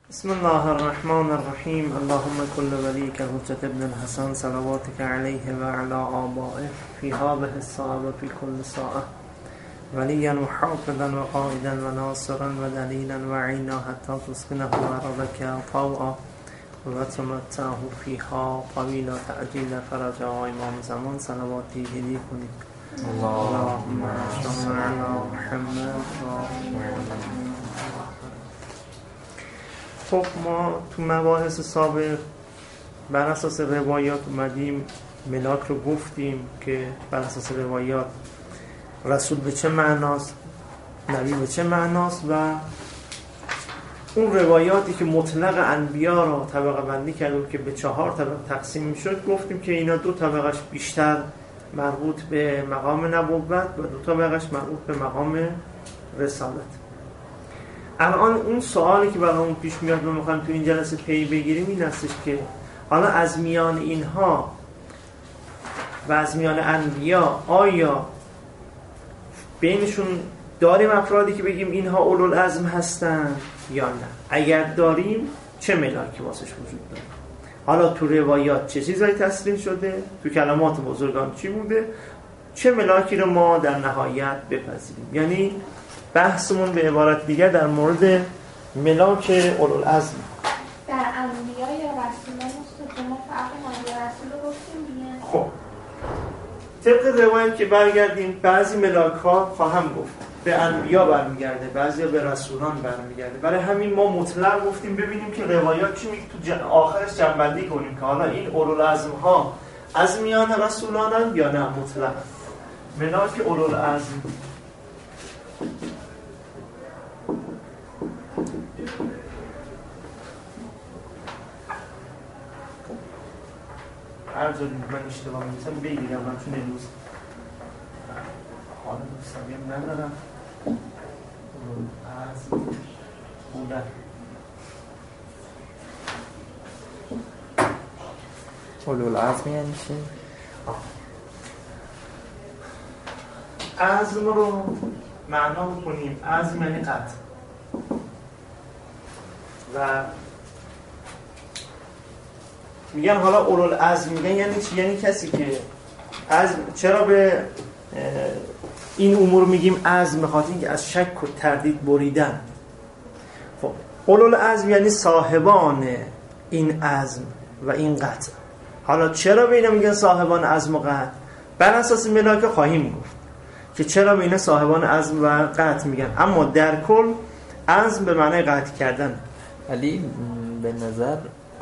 بسم الله الرحمن الرحیم. اللهم كل وليك حجة ابن الحسن صلواتك عليه وعلى آبائه في هذه الساعة وفي كل ساعة وليا وحافظا وقائدا وناصرا ودليلا وعينا حتى تسكنه أرضك طوعا وتمتعه فيها طويلا تعجيلا فرجا امام زمان صلواتی هدیه کنید. اللهم صل على محمد. خب ما تو مباحث سابق بر اساس روایات اومدیم ملاک رو گفتیم که بر اساس روایات رسول به چه معناست، نبی به چه معناست و اون روایاتی که مطلق انبیا رو طبقه بندی کردیم که به 4 طبقه تقسیم میشد، گفتیم که اینا 2 طبقهش بیشتر مربوط به مقام نبوت و 2 طبقهش مربوط به مقام رسالت. الان اون سوالی که برامون پیش میاد و میخوایم تو این جلسه پی بگیریم این هستش که حالا از میان اینها و از میان انبیا آیا بینشون داریم افرادی که بگیم اینها اولوالعزم هستن یا نه؟ اگر داریم چه ملاکی واسش وجود داره؟ حالا تو روایات چه چیزایی تصریح شده؟ تو کلمات بزرگان چی بوده؟ چه ملاکی رو ما در نهایت بپذیریم؟ یعنی بحثمون به عبارت دیگر در مورد ملاک اولوالعزم. در انبیا یا رسولان است ما فرق انبیا رسول رو گفتیم دیگه. خب طبق روایت که برگردیم بعضی ملاک ها خواهم گفت به انبیا برمیگرده، بعضی به رسولان برمیگرده. برای همین ما مطلق گفتیم ببینیم که روایات چی میگه، تو آخرش جنبندی کنیم که حالا این اولوالعزم ها از میان رسولانن یا نه مطلق. ملاک اولوالعزم هر جا من اشتباه می‌کنم بگیرم، من چون امروز حال مستقیم ندارم. از بودن اولوالعزم یعنی چی؟ عزم رو معنا بکنیم. عزم یعنی قطع و میگن حالا اولوالعزم میگن یعنی چی؟ یعنی کسی که عزم. چرا به این امور میگیم عزم؟ بخاطر اینکه از شک و تردید بریدن. خب اولوالعزم یعنی صاحبان این عزم و این قطع. حالا چرا به اینا میگن صاحبان عزم و قطع؟ بر اساس ملاک خواهیم گفت که چرا به اینا صاحبان عزم و قطع میگن، اما در کل عزم به معنی قطع کردن. ولی به نظر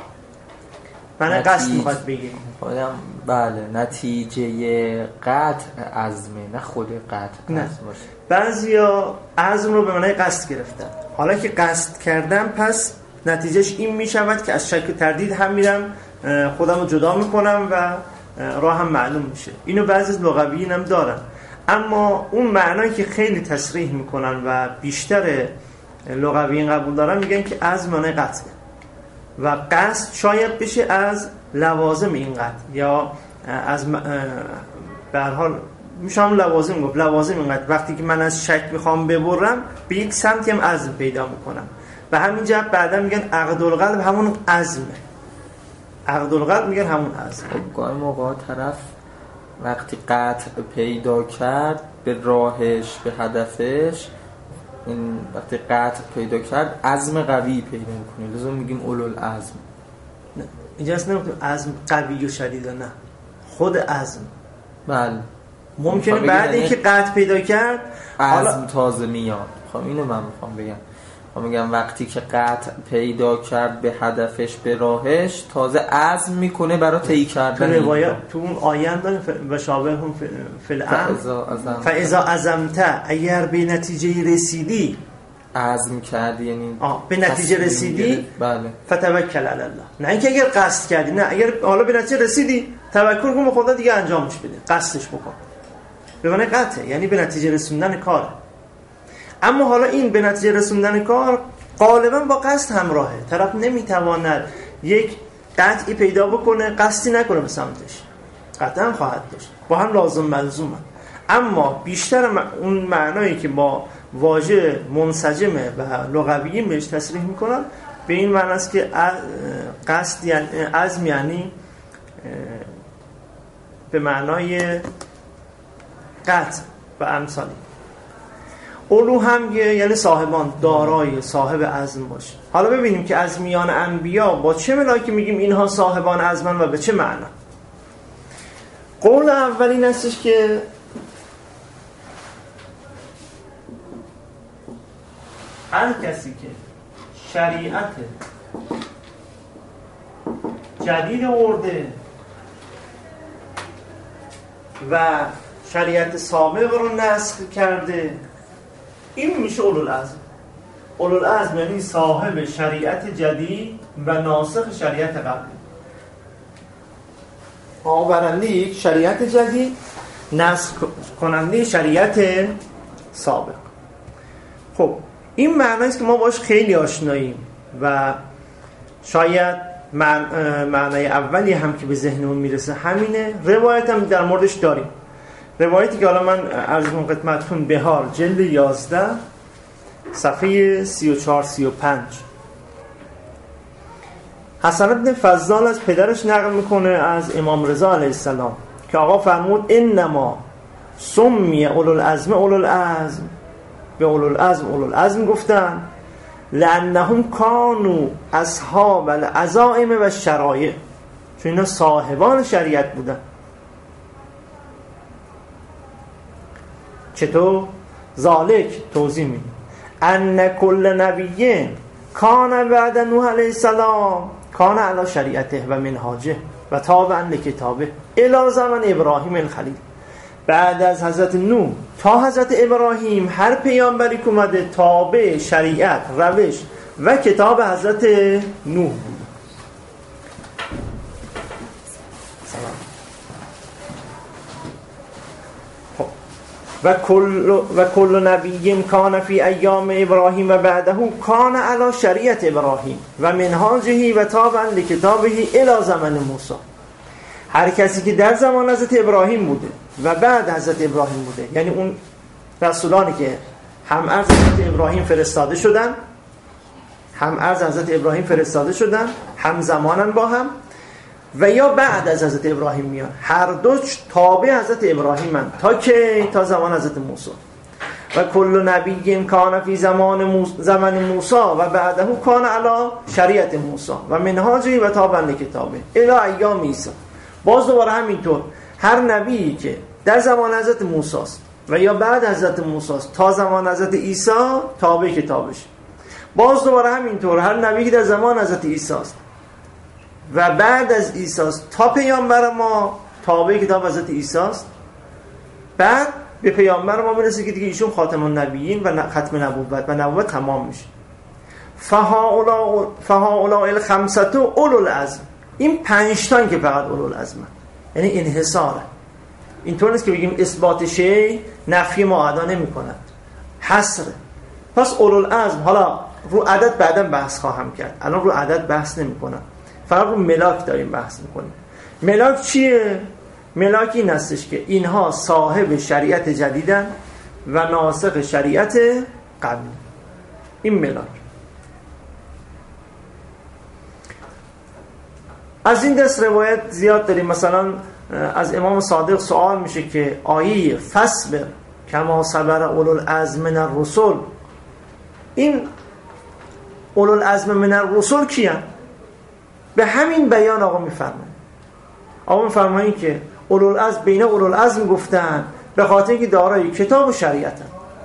معنی قصد میخواد بگیم. بله، نتیجه قطع عزمه، نه خود قطع نه. عزم باشه. بعضیا عزم رو به معنی قصد گرفتن. حالا که قصد کردم پس نتیجهش این میشود که از شک و تردید هم میرم خودم رو جدا میکنم و راه هم معلوم میشه. اینو بعضی از لغویین هم دارن، اما اون معنایی که خیلی تصریح میکنن و بیشتر لغویین قبول دارن میگن که عزم معنی قطعه و قصد شاید بشه از لوازم این قطع یا از به هر حال میشه هم لوازم گفت. لوازم این قطع وقتی که من از شک میخوام ببرم به یک سمتی هم عزم پیدا میکنم و همین جهت بعدا میگن عقد القلب همون عزمه. عقد القلب میگن همون عزم. خب گاهی موقع طرف وقتی قطع پیدا کرد به راهش، به هدفش، این وقتی قطع پیدا کرد عزم قوی پیدا میکنه، لازم میگیم اولوالعزم. نه اینجا اصلا نمیگیم عزم قوی و شدید، نه خود عزم. بله ممکنه بعد اینکه قطع پیدا کرد عزم تازه میاد. خب اینو من میخوام بگم. میگم وقتی که قطع پیدا کرد به هدفش، به راهش، تازه عزم میکنه برای طی کردن. تو روایت تو اون آیه داره و شابههم فی الامر فاذا عزمت، اگر به نتیجه رسیدی عزم کردی، یعنی به نتیجه رسیدی، بله، فتوکل علی الله. نه اینکه اگر قصد کردی، نه اگر حالا به نتیجه رسیدی توکل کن به خدا دیگه انجامش بده، قصدش بکن. به معنی قطع یعنی به نتیجه رسوندن کار. اما حالا این به نتیجه رسوندن کار غالبا با قصد همراهه. طرف نمیتواند یک قطعی پیدا بکنه قصدی نکنه به سمتش، قطعا خواهد داشت، با هم لازم ملزومه. اما بیشتر اون معنایی که با واژه منسجمه و لغویین بهش تصریح میکنن به این معنی است که قصد یعنی عزم، یعنی به معنای قطع و امثالی. اولو هم یعنی صاحبان، دارای، صاحب عزم باشه. حالا ببینیم که از میان انبیا با چه ملاکی میگیم اینها صاحبان عزمن و به چه معنا. قول اول این هستش که هر کسی که شریعت جدید آورده و شریعت سابق رو نسخ کرده، این میشه اولوالعزم. اولوالعزم یعنی صاحب شریعت جدید و ناسخ شریعت قبلی، آورنده یک شریعت جدید، نسخ کننده شریعت سابق. خب این معنی است که ما باش خیلی آشناییم و شاید معنای اولی هم که به ذهنمون میرسه همینه. روایت هم در موردش داریم، روایتی که حالا من عرض کنم خدمتتون، بهار جلد 11 صفحه 34-35. حسن بن فضال از پدرش نقل میکنه از امام رضا علیه السلام که آقا فرمود انما سمی اولوالعزم اولوالعزم، به اولوالعزم گفتن لانهم کانوا اصحاب العزائم و الشرایع، چون اینا صاحبان شریعت بودن. چطور؟ ذالک توضیح میده ان کل نبی کان بعد نوح علیه السلام کان علی شریعته و منهاجه و تابعا لکتابه الی زمن ابراهیم الخلیل. بعد از حضرت نوح تا حضرت ابراهیم هر پیامبری که اومده تابع شریعت، روش و کتاب حضرت نوح بود. و کل نبی کان فی ایام ابراهیم و بعده کان علی شریعت ابراهیم و منهاجه و تابعا لکتابه الی زمن موسی. هر کسی که در زمان حضرت ابراهیم بوده و بعد حضرت ابراهیم بوده، یعنی اون رسولانی که هم از حضرت ابراهیم فرستاده شدن، هم زمانن با هم، و یا بعد از حضرت ابراهیم میان، هر دو تابع حضرت ابراهیمن تا زمان حضرت موسی. و کل نبی کان فی زمان موسی و بعده کان علی شریعت موسی و منهاجه و تابعا لکتابه الی ایام عیسی. باز دوباره همینطور هر نبی که در زمان حضرت موسی است و یا بعد حضرت موسی است تا زمان حضرت عیسی تابع کتابش. باز دوباره همینطور هر نبی که در زمان حضرت عیسی است و بعد از عیسی است تا پیامبر ما تابع کتاب حضرت عیسی است. بعد به پیامبر ما میرسه که دیگه ایشون خاتم النبیین و ختم نبوت و نبوت تمام میشه. فهؤلاء الخمسة اولوالعزم. این 5 تا که فقط اولوالعزم، یعنی انحصاره. اینطور نیست که بگیم اثبات شی نفی معادا نمی‌کند، حصره. پس اولوالعزم، حالا رو عدد بعداً بحث خواهم کرد، الان رو عدد بحث نمی‌کنم، فقط رو ملاک داریم بحث می‌کنیم. ملاک چیه؟ ملاک این هستش که اینها صاحب شریعت جدیدن و ناسخ شریعت قبلی. این ملاک. از این دست روایت زیاد داریم. مثلا از امام صادق سوال میشه که آیه فصبر کما صبر اولوالعزم من الرسل، این اولوالعزم من الرسل کیان؟ به همین بیان آقا میفرمایند که اولوالعزم بین اولوالعزم گفتن به خاطر اینکه دارای کتاب و شریعتن.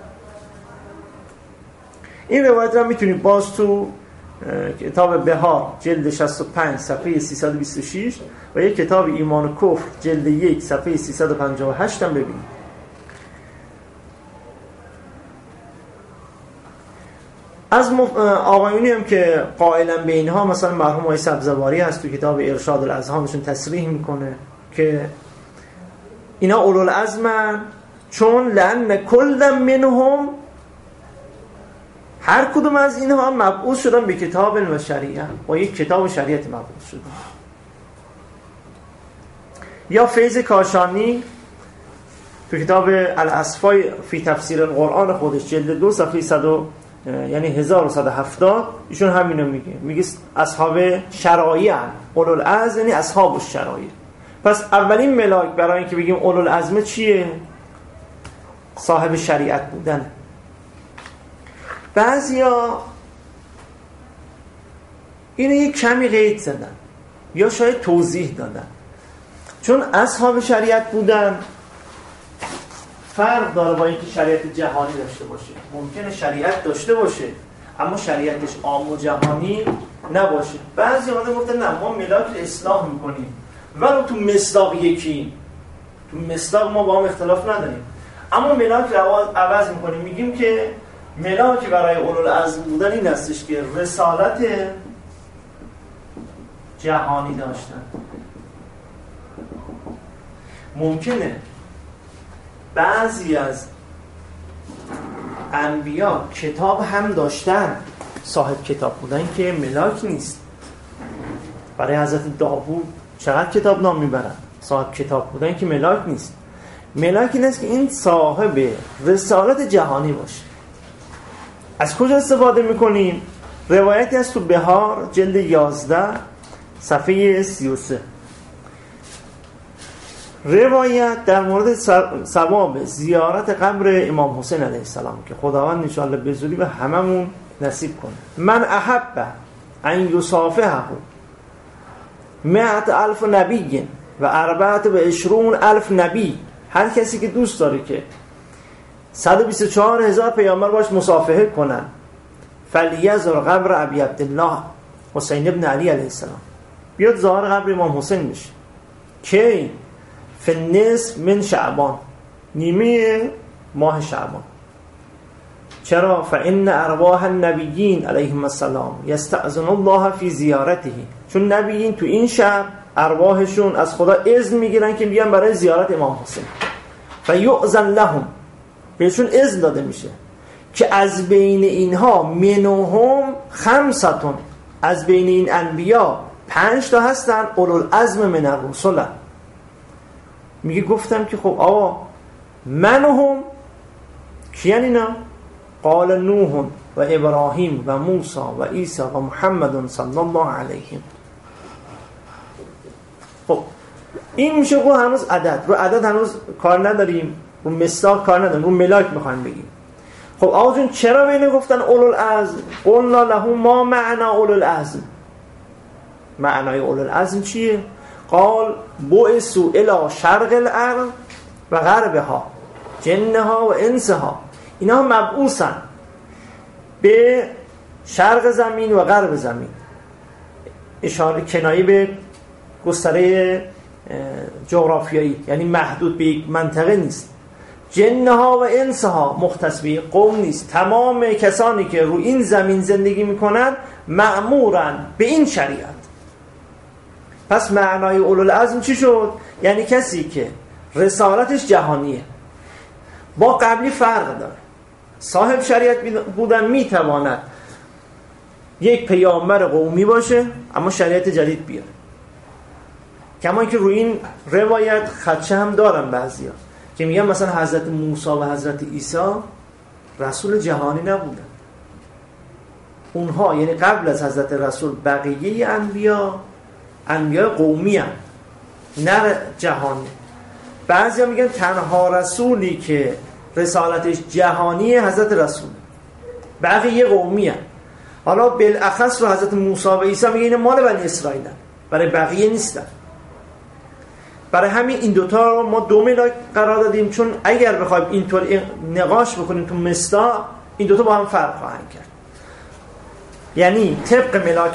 این روایت را میتونید باز تو کتاب بهار جلد 65 صفحه 326 و یک کتاب ایمان و کفر جلد 1 صفحه 358 هم ببینید. از آقایونی هم که قائلا به اینها، مثلا مرحوم آقای سبزواری هست تو کتاب ارشاد الاذهانشون تصریح میکنه که اینا اولوالعزمن، چون لأن کل منهم، هر کدوم از اینها مبعوث شدن به کتاب و شریعت، با یک کتاب و شریعت مبعوث شدن. یا فیض کاشانی تو کتاب الاصفای فی تفسیر القرآن خودش جلد 2 صفحه یعنی 1170 ایشون همینو میگه اصحاب شرایع اولوالعزم، یعنی اصحاب الشرایع. پس اولین ملاک برای اینکه بگیم اولوالعزم چیه؟ صاحب شریعت بودن. بعضیا اینو یک کمی قید زدن یا شاید توضیح دادن، چون اصحاب شریعت بودن فرق داره با اینکه شریعت جهانی داشته باشه. ممکنه شریعت داشته باشه اما شریعتش عام و جهانی نباشه. بعضی آدم گفتن نه ما ملاک اصلاح میکنیم ولو تو مصداق یکی، تو مصداق ما با هم اختلاف نداریم، اما ملاک رو عوض میکنیم. میگیم که ملاک برای اولوالعزم بودن این هستش که رسالت جهانی داشتن. ممکنه بعضی از انبیا کتاب هم داشتن، صاحب کتاب بودن که ملاک نیست. برای حضرت داوود چقدر کتاب نام میبرن، صاحب کتاب بودن که ملاک نیست. ملاک این است که این صاحب رسالت جهانی باشه. از کجا استفاده میکنیم؟ روایتی از تو بهار جلد 11 صفحه 33. روایت در مورد ثواب زیارت قبر امام حسین علیه السلام که خداوند انشاءالله به زودی به هممون نصیب کنه. من احب ان یصافحه 100,000 نبی و 24,000 نبی، هر کسی که دوست داره که 124,000 پیامبر باش مصافحه کنن، فلیزور قبر ابی عبدالله حسین ابن علی علیه السلام، بیاد زار قبر امام حسین بشه که فی النصف من شعبان، نیمه ماه شعبان. چرا؟ فإن ارواح النبیین علیهم السلام یستأذن الله فی زیارته، چون نبیین تو این شب ارواحشون از خدا اذن میگیرن که بیان برای زیارت امام حسین. فیؤذن لهم، بهشون اذن داده میشه که از بین اینها منهم 5، از بین این انبیا 5 تا هستن اولوالعزم من الرسل. میگه گفتم که خب آقا منهم کیان اینا؟ قال نوح و ابراهیم و موسی و عیسی و محمد صلی الله علیهم. خب این میشه که هنوز عدد، رو عدد هنوز کار نداریم، رو مصداق کار نداریم، رو ملاک میخوایم بگیم. خب آقا جون چرا بینه گفتن اولوالعزم؟ قلنا له ما معنا اولوالعزم، معنای اولوالعزم چیه؟ قال بعثوا الی شرق الارض و غربها، جنها و انسها، اینا مبعوثن به شرق زمین و غرب زمین، اشاره کنایه به گستره جغرافیایی، یعنی محدود به یک منطقه نیست. جنها و انسها مختص به قوم نیست، تمام کسانی که رو این زمین زندگی میکنن مأمورن به این شریعت. پس معنای اولوالعزم چی شد؟ یعنی کسی که رسالتش جهانیه. با قبلی فرق داره. صاحب شریعت بودن میتواند یک پیامبر قومی باشه اما شریعت جدید بیاره. کما که روی این روایت خدشه هم دارن بعضیا که میگن مثلا حضرت موسی و حضرت عیسی رسول جهانی نبودن. اونها یعنی قبل از حضرت رسول بقیه انبیا قومی هم، نه جهانی. بعضیا میگن تنها رسولی که رسالتش جهانی حضرت رسول، بقیه قومی هم. حالا بالاخص رو حضرت موسی و عیسی میگه این مال بنی اسرائیل هم، برای بقیه نیستن. برای همین این دوتا رو ما دو ملاک قرار دادیم، چون اگر بخوایم اینطور نقاش بکنیم تو مصداق این دوتا با هم فرق خواهند کرد. یعنی طبق ملاک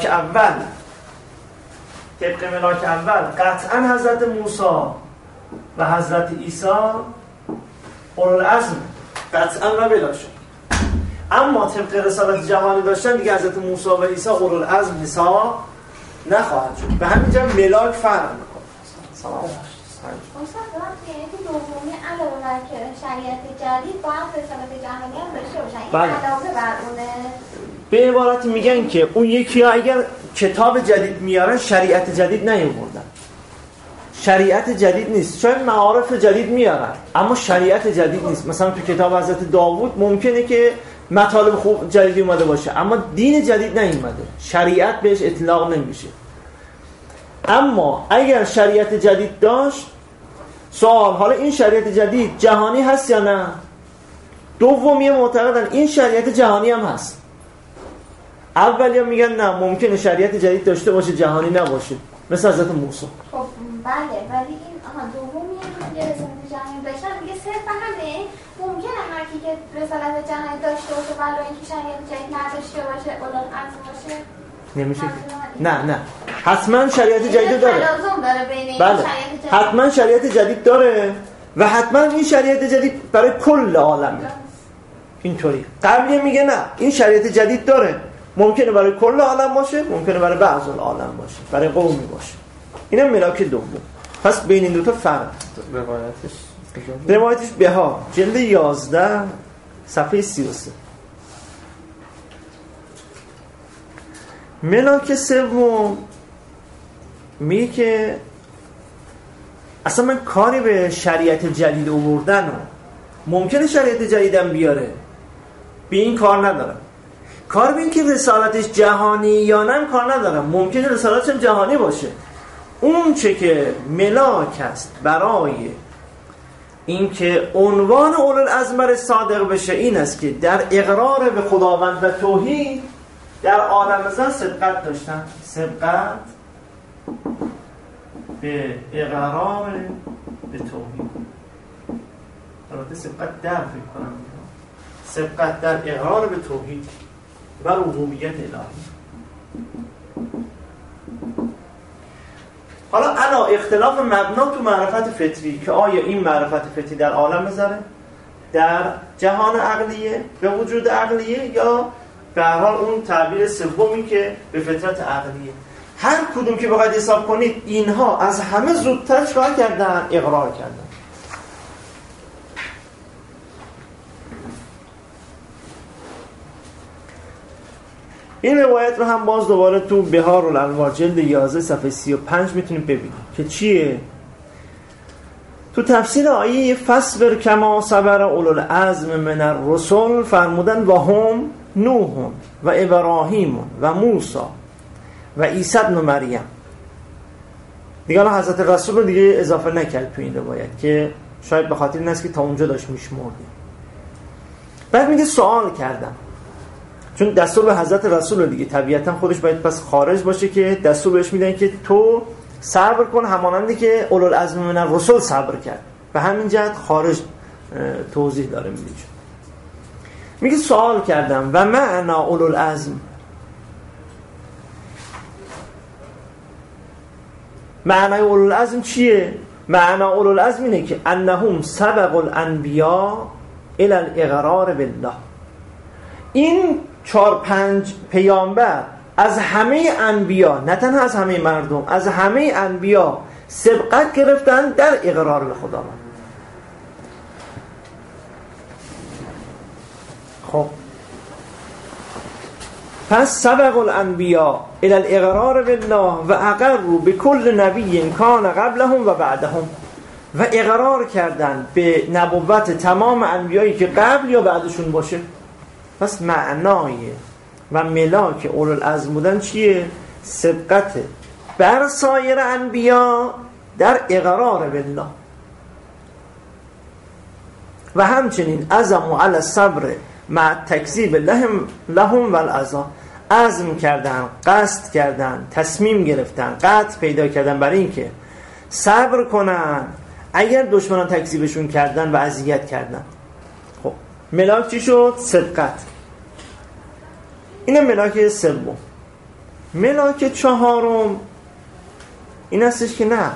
اول قطعا حضرت موسی و حضرت عیسی اولوالعزم قطعا و بلا شک، اما طبق رسالت جهانی داشتن دیگه حضرت موسی و عیسی اولوالعزم حساب نخواهد شد. به همین جا ملاک فرق میکنه. سلام استاد یعنی تو دومی علاوه بر که شریعت جدید با هم رسالت جهانی هم داشته باشن، این علاوه بر اونه. به عبارت میگن که اون یکی ها اگر کتاب جدید میارن شریعت جدید نیاوردن، شریعت جدید نیست. شاید معارف جدید میارن اما شریعت جدید نیست. مثلا تو کتاب حضرت داوود ممکنه که مطالب خوب جدیدی اومده باشه، اما دین جدید نیومده، شریعت بهش اطلاق نمیشه. اما اگر شریعت جدید داشت، سوال حالا این شریعت جدید جهانی هست یا نه؟ دومی معتقدن این شریعت جهانی هم هست. اولی هم میگن نه، ممکنه شریعت جدید داشته باشه جهانی نباشه، مثل حضرت موسی. خب بله، ولی این دومی که رسالت جهانی داشتن میگه صرفا همین ممکنه هر کی که رسالت جهانی داشته باشه ولی اینکه شریعت جدید نداشته باشه اولوالعزم باشه نمیشه. نه حتما شریعت جدید داره. تلازم داره بین این بله. شریعت جدید. حتما شریعت جدید داره و حتما این شریعت جدید برای کل عالمه. اینطوری. قبلی میگه نه، این شریعت جدید داره، ممکنه برای کل عالم باشه، ممکنه برای بعض العالم باشه، برای قومی باشه. اینم ملاک دوم. پس بین این دو تا فرق. روایتش بهار جلد 11 صفحه 33. ملاک سوم میگه که اصلا من کاری به شریعت جدید آوردن و ممکنه شریعت جدیدم بیاره به این کار ندارم. کار به این که رسالتش جهانی یا نه کار ندارم، ممکنه رسالتش جهانی باشه. اون چه که ملاک است برای این که عنوان اولوالعزم صادق بشه این است که در اقرار به خداوند و توحید در عالم زن سبقت داشتن. سبقت به اقرار به توحید، البته سبقت در فکر کنم، سبقت در اقرار به توحید و ربوبیت الهی. حالا علا اختلاف مبنا تو معرفت فطری که آیا این معرفت فطری در عالم بذاره، در جهان عقلیه، به وجود عقلیه، یا به هر حال اون تعبیر سومی که به فطرت عقلیه. هر کدوم که بخواید حساب کنید اینها از همه زودتر چکار کردن؟ اقرار کردن. این روایت رو هم باز دوباره تو بهار الانوار جلد 11 صفحه 35 میتونیم ببینیم که چیه. تو تفسیر آیه فصبر کما صبر اولوالعزم من الرسل فرمودن و هم نوح و ابراهیم و موسی و عیسی ابن مریم. دیگه الان حضرت رسول رو دیگه اضافه نکرد تو این روایت که شاید به خاطر این است که تا اونجا داشت میشمرده. بعد میگه سوال کردم، چون دستور به حضرت رسول دیگه طبیعتا خودش باید پس خارج باشه که دستور بهش میدن که تو صبر کن همانندی که اولوالعزم من الرسل صبر کرد. به همین جهت خارج توضیح داره میده. میگه سوال کردم و معنا اولوالعزم، معنای اولوالعزم چیه؟ معنا اولوالعزم اینه که انهم سبق الانبیاء الی الاقرار بالله. این 4-5 پیامبر از همه انبیا، نه تنها از همه مردم، از همه انبیا سبقت گرفتن در اقرار به خداوند. خب پس سبق الانبیاء الی الاقرار بالله و اقروا بكل نبی کان قبلهم و بعدهم، و اقرار کردن به نبوت تمام انبیایی که قبل یا بعدشون باشه. پس معنای و ملاک اولوالعزم بودن چیه؟ سبقت بر سایر انبیا در اقرار بالله و همچنین عزم علی الصبر مع تکذیب لهم و العذاب. عزم کردن، قصد کردن، تصمیم گرفتن، قطع پیدا کردن برای این که صبر کنن اگر دشمنان تکذیبشون کردن و اذیت کردن. خب ملاک چی شد؟ سبقت. اینه ملاک سوم. ملاک چهارم این هستش که نه،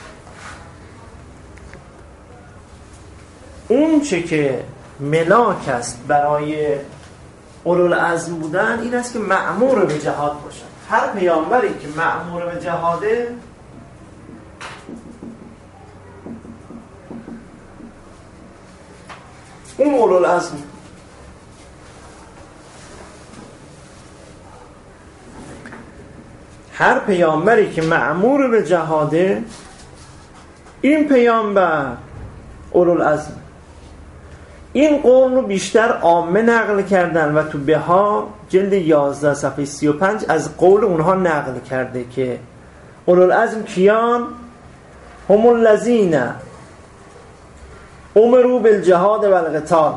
اون چه که ملاک است برای اولوالعزم بودن این است که مأمور به جهاد باشن. هر پیامبری که مأمور به جهاده اون اولوالعزم. هر پیامبری که مأمور به جهاده این پیامبر اولوالعزم. این قول رو بیشتر عامه نقل کردن و تو بهار جلد 11 صفحه 35 از قول اونها نقل کرده که اولوالعزم کیان؟ هم الذین امروا بالجهاد و القتال،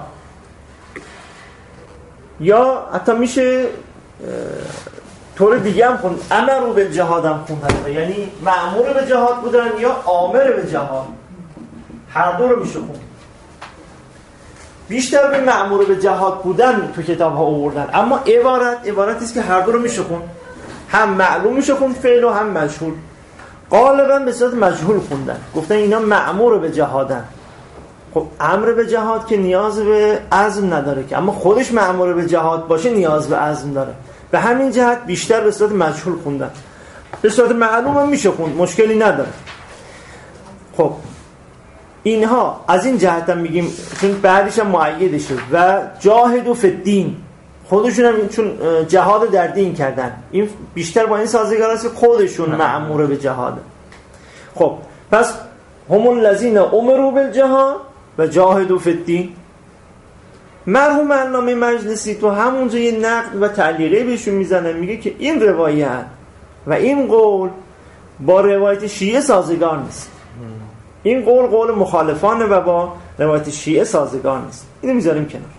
یا حتی میشه طور دیگه هم خوند امروا بالجهاد هم خوندن، یعنی مأمور به جهاد بودن یا آمر به جهاد، هر دو رو میشه خوند. بیشتر به مأمور به جهاد بودن تو کتاب ها آوردن، اما عبارتی است که هر دو رو میشه خوند، هم معلوم میشه خوند فعل و هم مجهول. غالبا به صورت مجهول خوندن، گفتن اینا مأمور به جهادن. خب امر به جهاد که نیاز به عزم نداره که، اما خودش مأمور به جهاد باشه نیاز به عزم داره. به همین جهت بیشتر به صورت مجهول خوندن. به صورت معلوم هم میشه خوند، مشکلی نداره. خب اینها از این جهت هم میگیم چون بعدش هم مؤیدشه و جاهدوا فی الدین، خودشون هم چون جهاد در دین کردن، این بیشتر با این سازگار است که خودشون مأمور به جهاد. خب پس هم الذین امروا بالجهاد و جاهدوا فی الدین. مرحوم علامه مجلسی تو همونجا یه نقد و تعلیقی بهشون میزنه، میگه که این روایت و این قول با روایت شیعه سازگار نیست. این قول مخالفانه و با روایت شیعه سازگار نیست. اینو میذاریم کنار.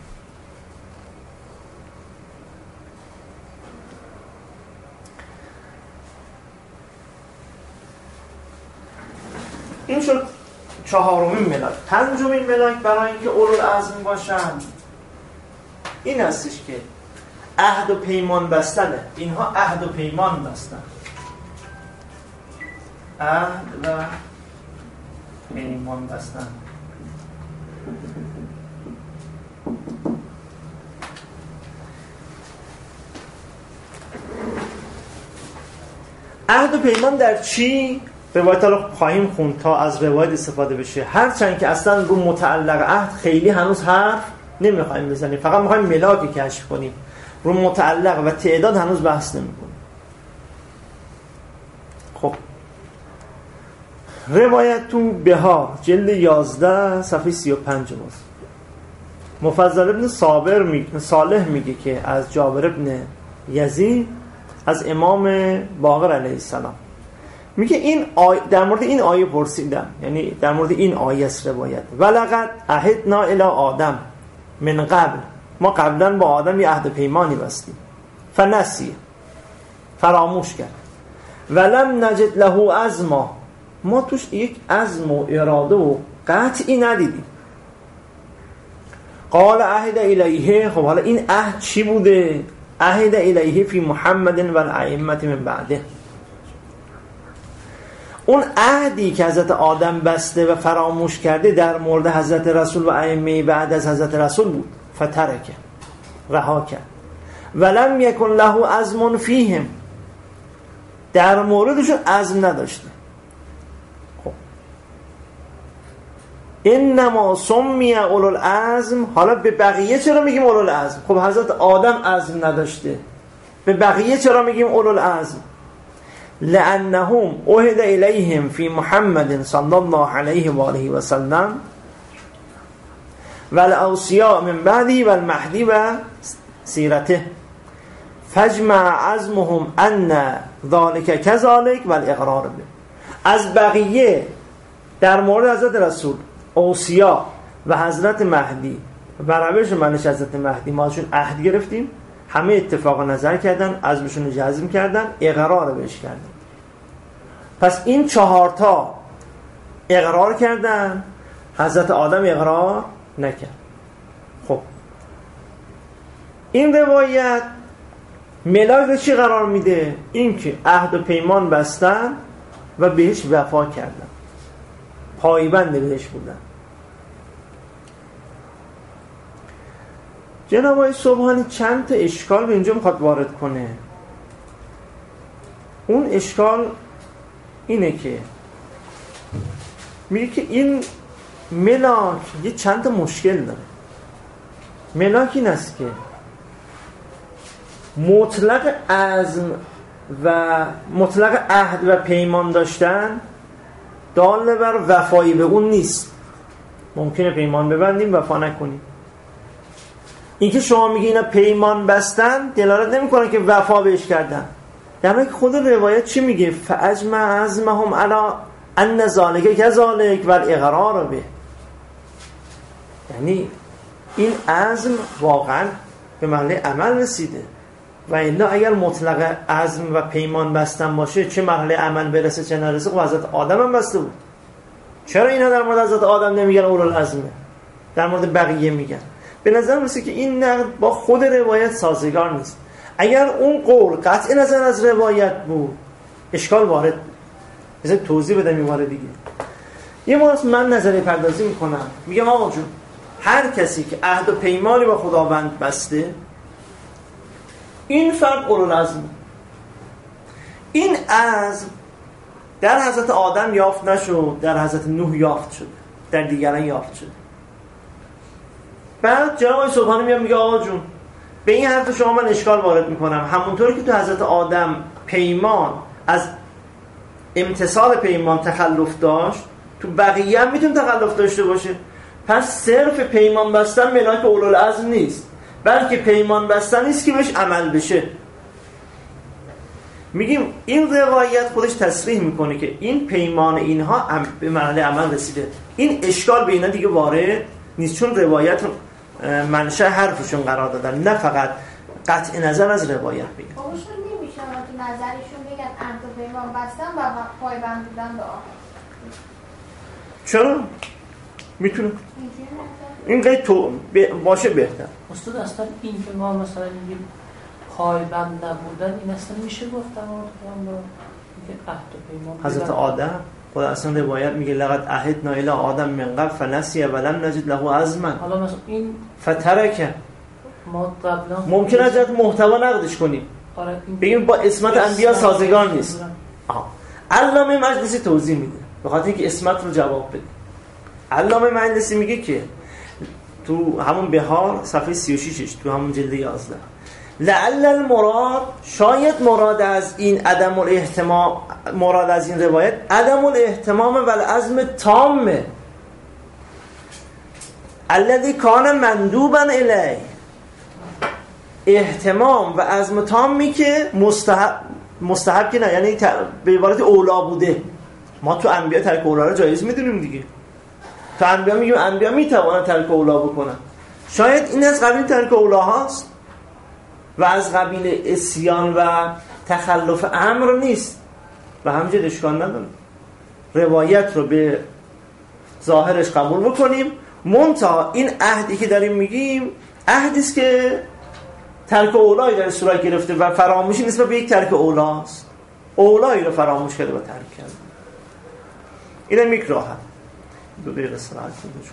این شد چهارمین ملاک. پنجمین ملاک برای اینکه اولوالعزم باشن این هستش که عهد و پیمان بستنه. اینها عهد و پیمان بستن، عهد و پیمان بستن. عهد و پیمان در چی؟ روایت رو خواهیم خوند تا از روایت استفاده بشه، هرچند که اصلا رو متعلق عهد خیلی هنوز حرف نمیخوایم بزنیم، فقط میخوایم ملاک کشف کنیم، رو متعلق و تعداد هنوز بحث نمیکنیم. خب روایت تو بهار جلد 11 صفحه 35 ماست. مفضل ابن صالح میگه که از جابر ابن یزید از امام باقر علیه السلام میگه این در مورد این آیه پرسیدم، یعنی در مورد این آیه است روایت، ولقد عهدنا الی آدم من قبل، ما قبلا با آدم یه عهد پیمانی بستیم، فنسی، فراموش کرد، ولم نجد له عزما، ما توش یک عزم و اراده و قطعی ندیدیم. قال عهد الیه، خب حالا این عهد چی بوده؟ عهد الیه فی محمد و الائمه من بعده، اون عهدی که حضرت آدم بسته و فراموش کرده در مورد حضرت رسول و ائمه بعد از حضرت رسول بود، فترکه، رها کرد. ولم یکن له عزم فیهم، در موردشون عزم نداشته. خب انما سمی اولوالعزم، حالا به بقیه چرا میگیم اولوالعزم؟ خب حضرت آدم عزم نداشته، به بقیه چرا میگیم اولوالعزم؟ لأنهم عهد إليهم في محمد صلى الله عليه وآله وسلم والأوصياء من بعده والمهدي وسيرته فاجمع عزمهم أن ذلك كذلك والإقرار به. از بقیه در مورد حضرت رسول، اوصیا و حضرت مهدی و روش منش حضرت مهدی ما ازشون عهد گرفتیم، همه اتفاق نظر کردن، عزمشون رو جزم کردن، اقرار بهش کردن. پس این 4 تا اقرار کردن، حضرت آدم اقرار نکرد. خب این روایت ملاک رو چی قرار میده؟ این که عهد و پیمان بستن و بهش وفا کردن، پایبند بهش بودن. جناب آقای سبحانی چند تا اشکال به اینجا میخواد وارد کنه. اون اشکال اینه که میگه که این ملاک یه چند تا مشکل داره. ملاک این است که مطلق عزم و مطلق عهد و پیمان داشتن دال بر وفایی به اون نیست. ممکنه پیمان ببندیم وفا نکنیم، اینکه شما میگی اینا پیمان بستن دلالت نمیکنه که وفا بهش کردن، در حالی که خود روایت چی میگه؟ فاجمع عزمهم علی ان ذلک کذلک والاقرار به، یعنی این عزم واقعا به مرحله عمل رسیده و الا اگر مطلق عزم و پیمان بستن باشه چه مرحله عمل برسه چه نرسه، خب حضرت آدم هم بسته بود. چرا اینا در مورد حضرت آدم نمیگن اولوالعزمه، در مورد بقیه میگن؟ به نظر میسه که این نقد با خود روایت سازگار نیست. اگر اون قول قطع نظر از روایت بود اشکال وارد بود، مثلا توضیح بدم این بار دیگه. یه ماست من نظری پردازی میکنم، میگم آقا جون هر کسی که عهد و پیمانی با خداوند بسته این فرد اولوالعزم، این عزم در حضرت آدم یافت نشد، در حضرت نوح یافت شد، در دیگران یافت شد. بعد جناب سبحانی میاد میگه آقا جون به این حرف شما من اشکال وارد میکنم، همونطور که تو حضرت آدم پیمان از امتصال پیمان تخلف داشت تو بقیه هم میتونه تخلف داشته باشه. پس صرف پیمان بستن ملاک اولوالعزم نیست، بلکه پیمان بستن نیست که بهش عمل بشه. میگیم این روایت خودش تصریح میکنه که این پیمان اینها به مرحله عمل رسیده، این اشکال به اینا دیگه وارد نیست، چون روایت منشأ حرفشون قرار دادن، نه فقط قطع نظر از روایت بگن. خودشون نمیشه تو نظرشون بگن عهد و پیمان بستن و پایبند بودن به آخر. چرا؟ میتونه این قید تو باشه بهتر. استاد اصلا این که ما مثلا میگیم پایبند نبودن، این اصلا میشه گفتن با اینکه عهد و پیمان حضرت آدم خود اصلا روایت میگه لقد عهدنا الی آدم من قبل فنسی ولم نجد له عزما. حالا مثلا این فترک ما قبلا ممکن است محتوا نقدش کنیم، بگیم با اسمت انبیا سازگار نیست. علامه مجلسی توضیح میده به خاطر اینکه اسمت رو جواب بده. علامه مجلسی میگه که تو همون بهار صفحه 36 تو همون جلد 11 لعل المراد، شاید مراد از این عدم الاهتمام، مراد از این روایت عدم الاهتمام و العزم تام الذي کان مندوبا الیه، اهتمام و عزم تامی که مستحب که نه، یعنی به عبارت اولا بوده. ما تو انبیا ترک اولا رو جایز میدونیم دیگه، تو انبیا میگیم انبیا میتوانن ترک اولا بکنن، شاید این از قبیل ترک اولا هاست و از قبیل عصیان و تخلف امر نیست و همینجور اشکال نداره. روایت رو به ظاهرش قبول بکنیم، منتها این عهدی که داریم میگیم عهدی است که ترک اولایی در صورت گرفته و فراموشی نسبت به یک ترک اولاست، اولایی رو فراموش کرده و ترک کرده. اینم یک راحت 2 دقیقه استراحت کنید.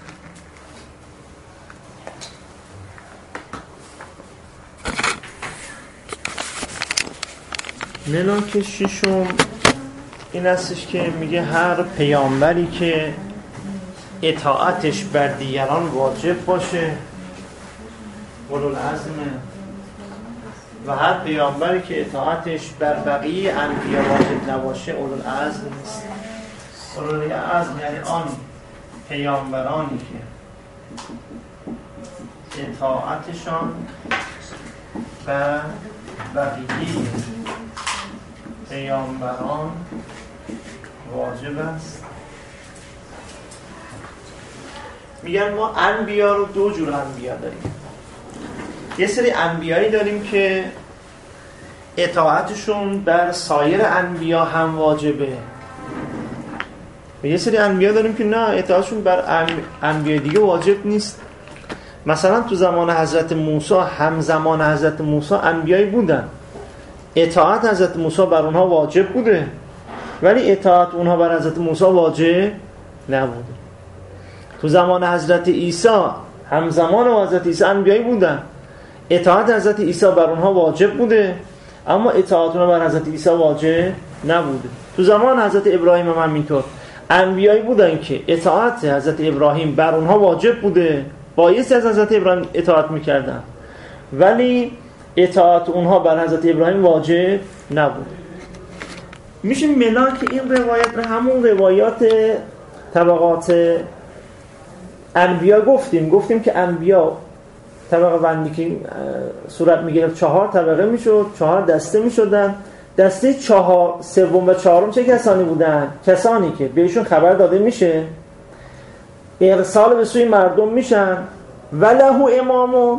ملاک ششم این هستش که میگه هر پیامبری که اطاعتش بر دیگران واجب باشه اولوالعزمه و هر پیامبری که اطاعتش بر بقیه انبیا واجب نباشه اولوالعزم نیست. اولوالعزم یعنی آن پیامبرانی که اطاعتشان بر بقیه پیامبران واجب است. میگن ما انبیا رو 2 جور انبیا داریم. یه سری انبیایی داریم که اطاعتشون بر سایر انبیا هم واجبه و یه سری انبیا داریم که نه، اطاعتشون بر انبیای دیگه واجب نیست. مثلا تو زمان حضرت موسی، همزمان حضرت موسی انبیایی بودن، اطاعت حضرت موسی بر اونها واجب بوده ولی اطاعت اونها بر حضرت موسی واجب نبوده. تو زمان حضرت عیسی، همزمان حضرت عیسی انبیایی بودن، اطاعت حضرت عیسی بر اونها واجب بوده اما اطاعت اونها بر حضرت عیسی واجب نبوده. تو زمان حضرت ابراهیم هم همینطور انبیایی بودن که اطاعت حضرت ابراهیم بر اونها واجب بوده، بایستی از حضرت ابراهیم اطاعت میکردن ولی اطاعت اونها بر حضرت ابراهیم واجب نبود. میشه ملاک این روایت رو همون روایات طبقات انبیا گفتیم که انبیا طبقه بندی که صورت میگرفت 4 طبقه میشد، 4 دسته میشدن. دسته 4 سوم و چهارم چه کسانی بودن؟ کسانی که بهشون خبر داده میشه، ارسال به سوی مردم میشن، وله امامو.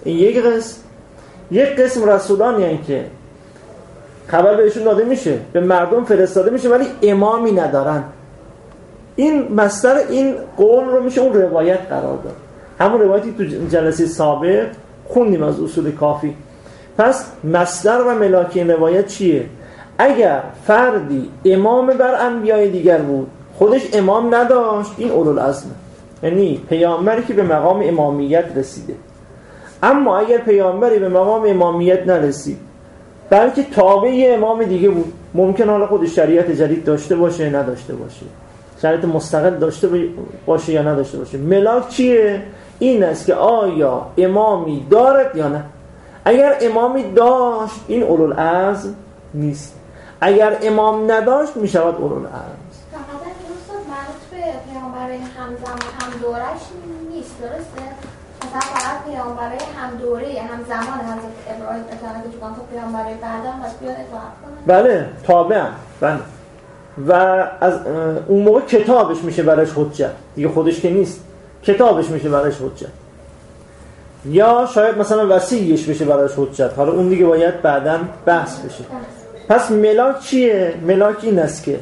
یک قسم رسولانی هستند که خبر بهشون داده میشه، به مردم فرستاده میشه، ولی امامی ندارن. این مصدر این قول رو میشه اون روایت قرار داد، همون روایتی تو جلسه سابق خوندیم از اصول کافی. پس مصدر و ملاک این روایت چیه؟ اگر فردی امام بر انبیای دیگر بود، خودش امام نداشت، این اولوالعزمه، یعنی پیامبری که به مقام امامیت رسیده. اما اگر پیامبری به مقام امامیت نرسید، بلکه تابع امام دیگه بود، ممکن حالا خود شریعت جدید داشته باشه نداشته باشه، شریعت مستقل داشته باشه یا نداشته باشه، ملاک چیه؟ این است که آیا امامی دارد یا نه. اگر امامی داشت، این اولوالعزم نیست. اگر امام نداشت، می شود اولوالعزم. فقط درست مربوط به پیامبرای هم دورش نیست، درسته؟ مثلا فقط پیامبرای هم دوره هم زمان حضرت ابراهیم اتانه که چون تو پیامبرای بعدم بس بیاد اطاعت کنه؟ بله، تابعن. بله. و از اون موقع کتابش میشه برایش حجت، دیگه خودش که نیست، کتابش میشه برایش حجت، یا شاید مثلا وصیش بشه برایش حجت، حالا اون دیگه باید بعداً بحث بشه. پس ملاک چیه؟ ملاک این است که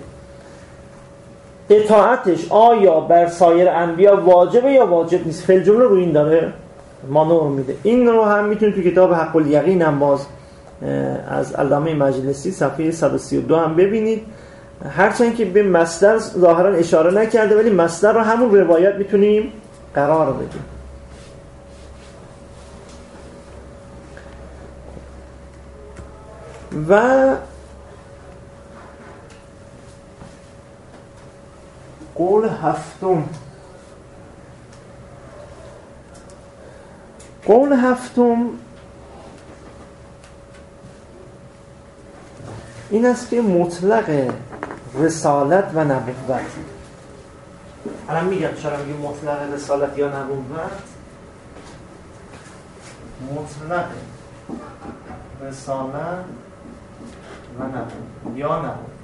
اطاعتش آیا بر سایر انبیا واجبه یا واجب نیست. فعل جمله رو این داره مانور میده. این رو هم میتونید تو کتاب حق الیقین هم باز از علامه مجلسی صفحه 132 هم ببینید. هرچند که به مصدر ظاهرا اشاره نکرده، ولی مصدر رو همون روایت میتونیم قرار بدیم. و قول هفتم این است که مطلق رسالت و نبوت. الان میگم چرا میگم مطلق رسالت یا نبوت. مطلق رسالت و نبوت یا نبوت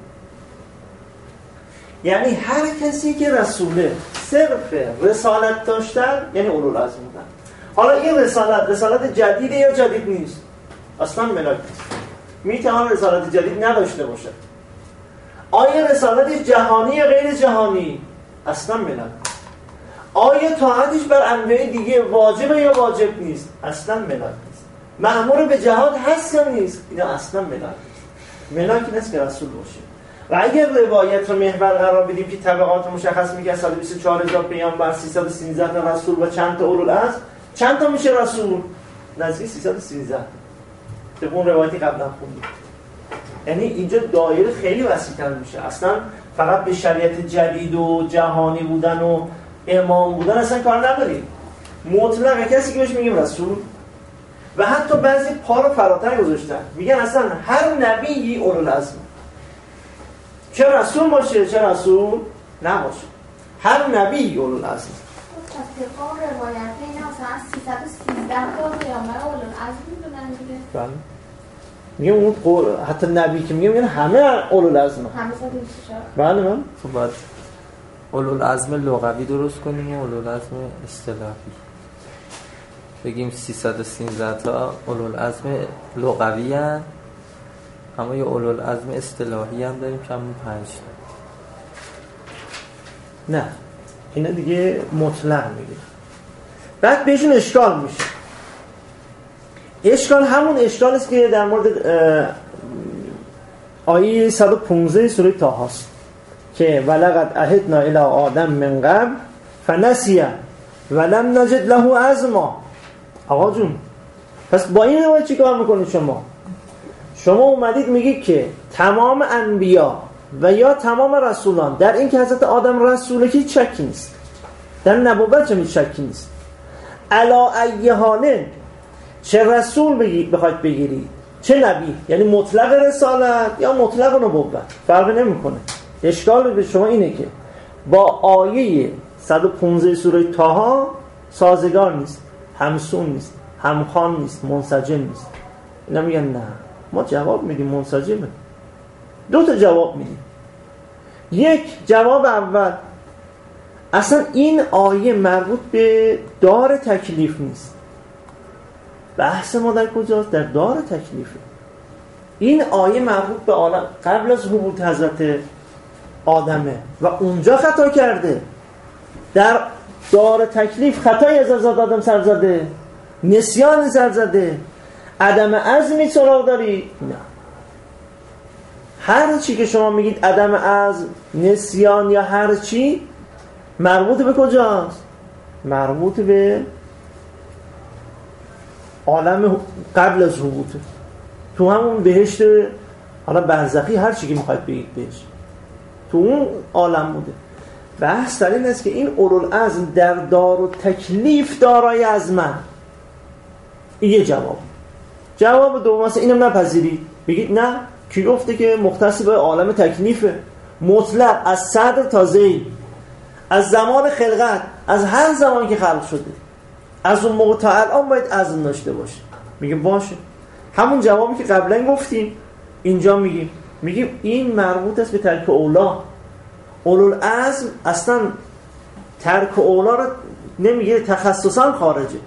یعنی هر کسی که رسوله صرف رسالت داشتن یعنی اولوالعزم بودن. حالا این رسالت جدیده یا جدید نیست؟ اصلا ملاک نیست. میتونه رسالت جدید نداشته باشه. آیا رسالت جهانی یا غیر جهانی؟ اصلا ملاک نیست. آیا طاعتش بر انبیاء دیگه واجبه یا واجب نیست؟ اصلا ملاک نیست. مأمور به جهاد هست یا نیست؟ اینا اصلا ملاک نیست. ملاک این است که رسول باشه. و اگر روایت رو محور قرار بدیم که طبقات مشخص میگه 124,000 پیامبر، 313 تا رسول و چند تا اولوالعزم، چند تا میشه رسول؟ نزدیک 313 تا اون روایتی قبلا خوندیم. یعنی اینجا دایره خیلی وسیع‌تر میشه. اصلا فقط به شریعت جدید و جهانی بودن و امام بودن اصلا کار نداریم. مطلق کسی که بهش میگیم رسول. و حتی بعضی پا رو فراتر گذاشتن، میگن اصلا هر نبی اولوالعزم، چه رسول باشه چه رسول نباشه، هر نبی اولوالعزم. طبق روایت اینا مثلا 313 تا پیامبر اولوالعزم بودن دیگه. بله. میگم اون قول حتی نبی که میگم همه اولوالعزم. همه 324. بله من. خب باید اولوالعزم لغوی درست کنیم و اولوالعزم اصطلاحی. بگیم 313 تا اولوالعزم لغوی هستند، اما یه اولوالعزم اصطلاحی هم داریم که همون 5 تا. نه اینا دیگه مطلق میگه. بعد بهشون اشکال میشه. اشکال همون اشکال است که در مورد آیه 115 سوره طه است که ولقد عهدنا الی آدم من قبل فنسی ولم نجد له عزما. آقا جون پس با این روایت چی کار میکنید شما اومدید میگید که تمام انبیا و یا تمام رسولان در این که حضرت آدم رسوله که شکی نیست، در نبوت چه شکی نیست، علا ای حاله چه رسول بخواید بگیرید چه نبی، یعنی مطلق رسالت یا مطلق نبوت فرق نمیکنه. اشکال به شما اینه که با آیه 115 سوره طه سازگار نیست. همسون نیست، همخوان نیست، منسجم نیست. اینا میگن نه، ما جواب میدیم منسجمه. 2 تا جواب میدیم. یک، جواب اول، اصلا این آیه مربوط به دار تکلیف نیست. بحث ما در کجاست؟ در دار تکلیفه. این آیه مربوط به عالم قبل از هبوط حضرت آدمه و اونجا خطا کرده. در دار تکلیف خطای از حضرت آدم سر زده، نسیان سر زده، عدم عزمی سراغ داری؟ نه. هر چی که شما میگید عدم عزم، نسیان یا هر چی، مربوط به کجاست؟ مربوط به عالم قبل از هبوطه، تو همون بهشت حالا برزخی، هر چی که میخواید بگید بهش، تو اون عالم بوده. بحث در این است که این اولوالعزم در دار و تکلیف دارای عزمن. این یه جواب. جواب دوم مثلا اینم نپذیرید، بگید نه، کی گفته که مختص به عالم تکلیفه؟ مطلق از صدر تا ذیل، از زمان خلقت، از هر زمان که خلق شده، از اون موقع تا الان باید عزم داشته باشه. میگیم باشه. همون جوابی که قبلا گفتیم اینجا میگیم این مربوط است به ترک اولا. اولوالعزم اصلا ترک اولا رو نمیگه، تخصصا خارجه.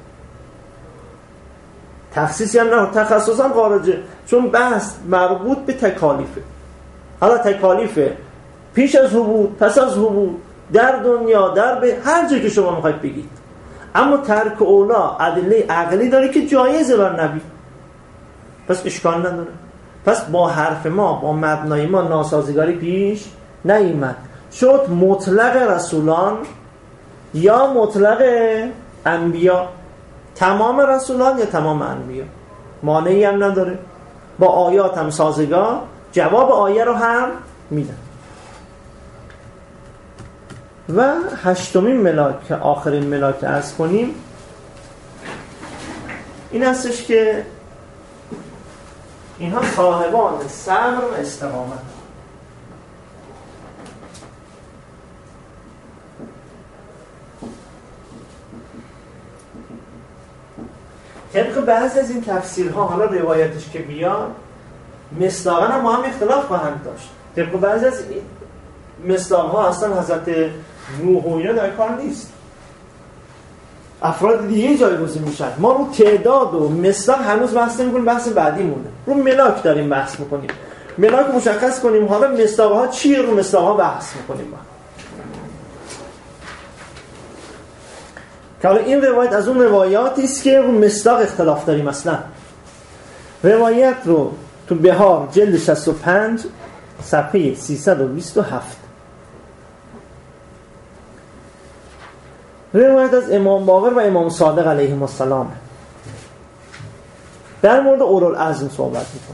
تخصیصی هم نه، تخصصا خارجه، چون بحث مربوط به تکالیفه. حالا تکالیفه پیش از هبوط، پس از هبوط، در دنیا، در به هر جایی که شما میخواید بگید. اما ترک اولا ادله عقلی داره که جایزه بر نبی، پس اشکال نداره. پس با حرف ما، با مبنای ما ناسازگاری پیش نیامد. شد مطلق رسولان یا مطلق انبیا، تمام رسولان یا تمام انبیا، مانعی هم نداره. با آیات هم سازگار، جواب آیه رو هم میدن. و 8مین ملاک که آخرین ملاک عرض کنیم این هستش که اینها صاحبان صبر و استقامت. طبق بعضی از این تفسیرها، حالا روایتش که بیاد مصداقاً هم با هم اختلاف خواهند داشت. طبق بعضی از این مصداقها اصلا حضرت نوح و اینا در کار نیست، افراد دیگه جایگزین میشن. ما رو تعداد و مصداق هنوز بحث نمی‌کنیم، بحث بعدی مونه. رو ملاک داریم بحث می‌کنیم، ملاک مشخص کنیم، حالا مصداقها چیه، رو مصداقها بحث می‌کنیم. که حالا این روایت از اون روایاتی است که رو مصداق اختلاف داریم. اصلا روایت رو تو بهار جلد 65 صفحه 327 روایت از امام باقر و امام صادق علیهم السلام در مورد اولوالعزم صحبت میکنه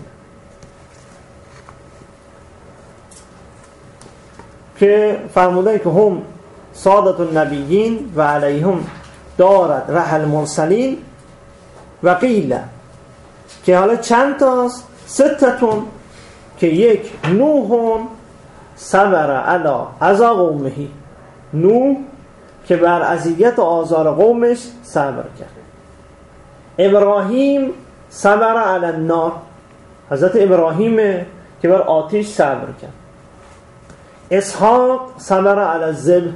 که فرمودن که هم سادت النبیین و علیهم دارد رحل مرسلین و قیل، که حالا چند تاست؟ 6 که یک نوح صبر علی اذی قومه، نوح که بر اذیت و آزار قومش صبر کرد. ابراهیم صبر علی النار، حضرت ابراهیم که بر آتش صبر کرد. اسحاق صبر علی الذبح.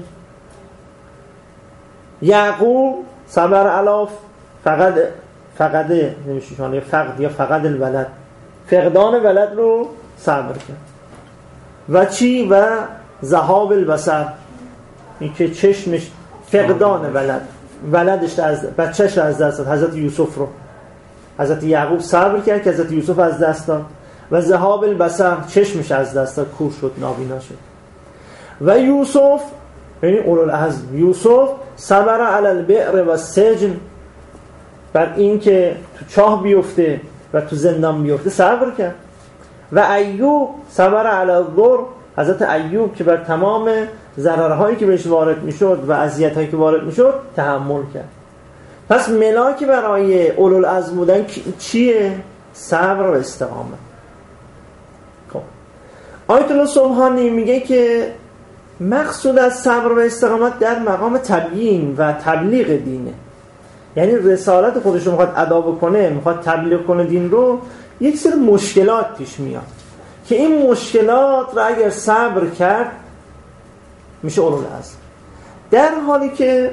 یعقوب صبر علی فقد نمیشه فقد یا فقد الولد، فقدان ولد رو صبر کرد. و چی؟ و ذهاب البصر، این که چشمش فقدان ولدش از بچه‌ش از دست داد، حضرت یوسف رو حضرت یعقوب صبر کرد که حضرت یوسف از دست داد. و ذهاب البصر، چشمش از دست داد، کور شد، نابینا شد. و یوسف یعنی اولوالعزم، یوسف صبر علی البئر و السجن، بر این که تو چاه بیفته و تو زندان بیفته صبر کرد. و ایوب صبر علی الضر، حضرت ایوب که بر تمام ضررهایی که بهش وارد میشد و اذیت‌هایی که وارد میشد تحمل کرد. پس ملاکی برای اولوالعزم بودن چیه؟ صبر و استقامت. خب آیت الله سبحانی میگه که مقصود از صبر و استقامت در مقام تبیین و تبلیغ دینه. یعنی رسالت خودش رو میخواد ادا بکنه، میخواد تبلیغ کنه دین رو، یک سری مشکلات پیش میاد که این مشکلات رو اگر صبر کرد میشه اولوالعزم. در حالی که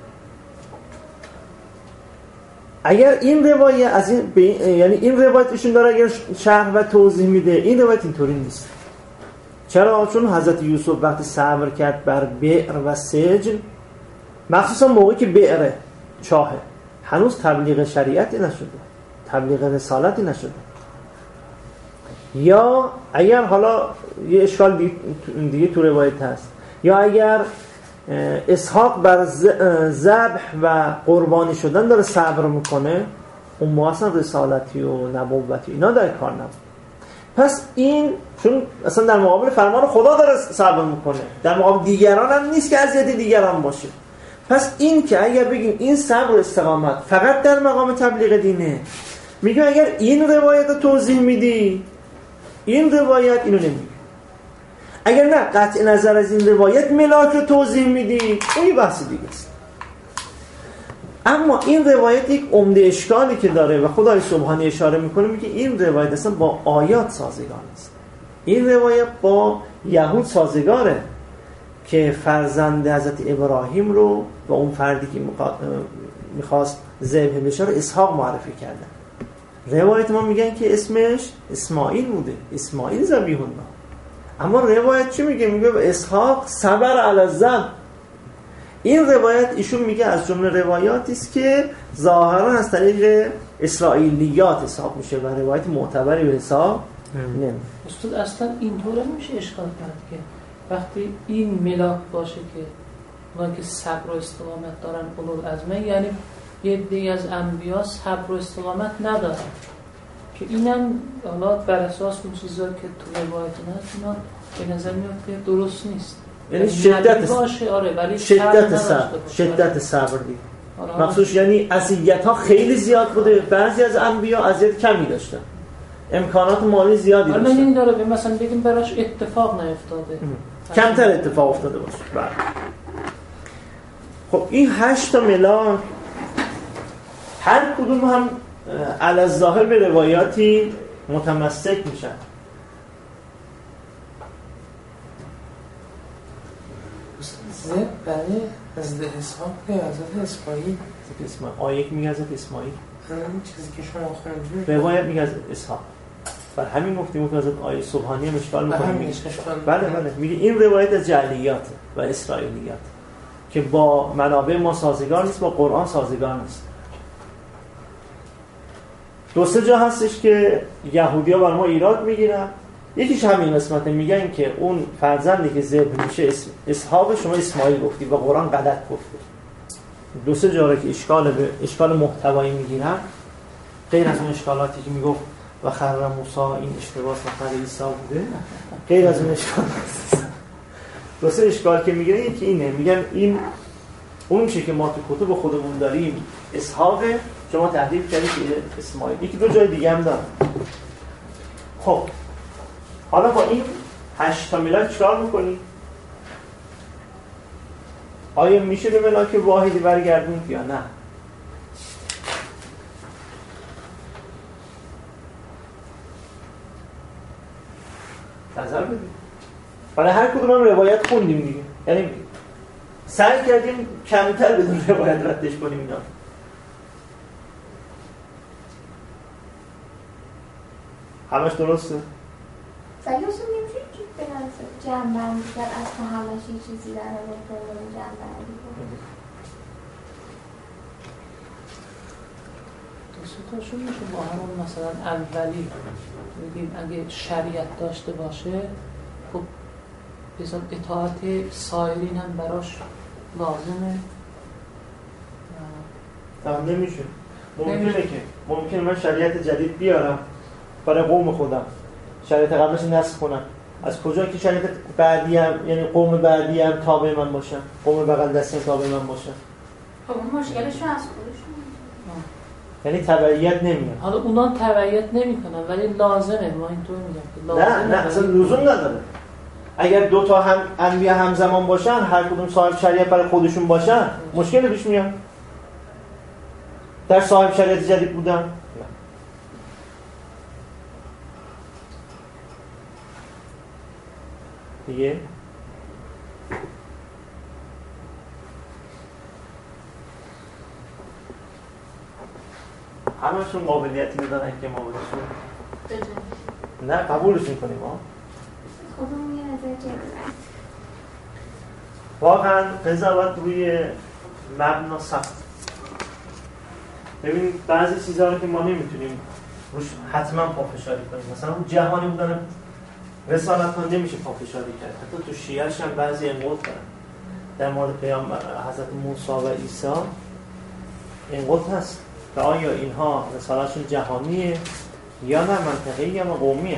اگر این روایت از این یعنی این روایت ایشون داره اگر شرح و توضیح میده، این روایت اینطوری نیست. چرا؟ چون حضرت یوسف وقتی صبر کرد بر بئر و سجن، مخصوصا موقعی که بئر چاهه، هنوز تبلیغ شریعتی نشده، تبلیغ رسالتی نشده. یا اگر حالا یه اشکال دیگه تو روایت هست، یا اگر اسحاق بر ذبح و قربانی شدن داره صبر میکنه، اون موقع اصلا رسالتی و نبوتی اینا در کار نبود. پس این چون اصلا در مقابل فرمان خدا داره صبر میکنه، در مقابل دیگران هم نیست که اذیت دیگران باشه. پس این که اگر بگیم این صبر و استقامت فقط در مقام تبلیغ دینه، میگم اگر این روایت رو توضیح میدی، این روایت اینو نمیگه. اگر نه قطع نظر از این روایت ملاک رو توضیح میدی، اون بحث دیگه است. اما این روایت یک عمده اشکالی که داره و خدای سبحانی اشاره میکنه، میگه این روایت اصلا با آیات سازگار نیست. این روایت با یهود سازگاره که فرزند حضرت ابراهیم رو و اون فردی که میخواست ذبح بشه رو اسحاق معرفی کردن. روایت ما میگن که اسمش اسماعیل بوده، اسماعیل ذبیح الله. اما روایت چی میگه؟ میگه اسحاق صبر علی الذبح. این روایت ایشون میگه از جمله روایاتی است که ظاهرا از طریق اسرائیلیات حساب میشه و روایت معتبری به حساب نمیشه. استاد اصلا اینطوره نمیشه اشکال کرد که وقتی این ملاک باشه که اونایی که صبر و استقامت دارن اولوالعزمه، یعنی یه عده از انبیا صبر و استقامت ندارن، که اینم حالا بر اساس اون چیزایی که تو روایت هست اینا به نظر میاد که درست نیست. یعنی شدت باشه، آره، ولی شدت صبر دی. مخصوص یعنی اذیت‌ها خیلی زیاد بوده، بعضی از انبیا اذیت کمی داشتن، امکانات مالی زیادی داشتن. الان این داره مثلا بگیم براش اتفاق نیفتاده، کمتر اتفاق افتاده باشه. بله. خب این 8 تا ملاک هر کدوم هم علی الظاهر به روایاتی متمسک میشن. زب برای حضرت اسحاق یا حضرت اسماعیل؟ آیه میگه حضرت اسماعیل، همین چیزی که شما خوندید روایت میگه از اسحاق. بر همین گفتیم که حضرت آیه سبحانی هم اشکال میکنه. بله میگه این روایت از جعلیات و اسرائیلیات که با منابع ما سازگار نیست، با قرآن سازگار نیست. 2-3 جا هستش که یهودی‌ها بر ما ایراد میگیرن. یکیش همین قسمته، میگن که اون فرزندی که ذبح میشه اسحاق، شما اسماعیل گفتی و قرآن غلط گفته. 2-3 جا که اشکال محتوایی میگیرن، غیر از اون اشکالاتی که میگفت و خر موسی این اشتباس و خر عیسی بوده، غیر از اون اشکالات 2-3 اشکال که میگیرن، یکی اینه، میگن این اون چیزی که ما تو کتب خودمون داریم اسحاق، شما تحریف کردید که اسماعیل. یکی 2 جای دیگه هم داره. خب حالا با این 8 تا ملاک چیکار میکنی؟ آیا میشه به ملاک واحدی برگردونید یا نه؟ نظر بدید. برای هر کدوم هم روایت خوندیم دیگه، یعنی سعی کردیم کمتر بدون روایت ردش کنیم اینا. همش درسته؟ ولی اصلا نمیشه که به نظر جنبندی کرد از تو همش یه چیزی در حال جنبندی کنید. دوستاشون میشه با همون مثلا اولی بگیم اگه شریعت داشته باشه، خب بسیار اطاعت سایرین هم براش لازمه. نمیشه. ممکنه من شریعت جدید بیارم برای قوم خودم، شریعت قبلش نسخ کنم. از کجا که شریعت بعدی هم، یعنی قوم بعدی هم تابع من باشن، قوم بغل دستی هم تابع من باشن؟ خب اون مشکلشون از خودشون، یعنی تبعیت نمیاد. حالا اونا تبعیت نمیکنن ولی لازمه، ما اینطور میگم که لازمه. نه اصلا لزوم نداره. اگر 2 تا هم انبیا همزمان باشن، هر کدوم صاحب شریعت برای خودشون باشن، مشکلی پیش میاد. در صاحب شریعت جدید بودن؟ نه. دیگه همشون قابلیتی دارن که ما بودشون نه قبولشون کنیم ها. خودمون یه نظر جدید واقعا قضاوت روی مبنا سخت. ببینید بعضی چیزها رو که ما نمیتونیم روش حتما پافشاری کنیم، مثلا اون جهانی بودن رسالت ها نمیشه پافشاری کرد. حتی تو شیعه‌ش هم بعضی انقد دارن در مورد پیامبر حضرت موسی و عیسی انقد هست که آیا اینها رسالتشون جهانیه یا نه منطقه‌ای یا قومیه.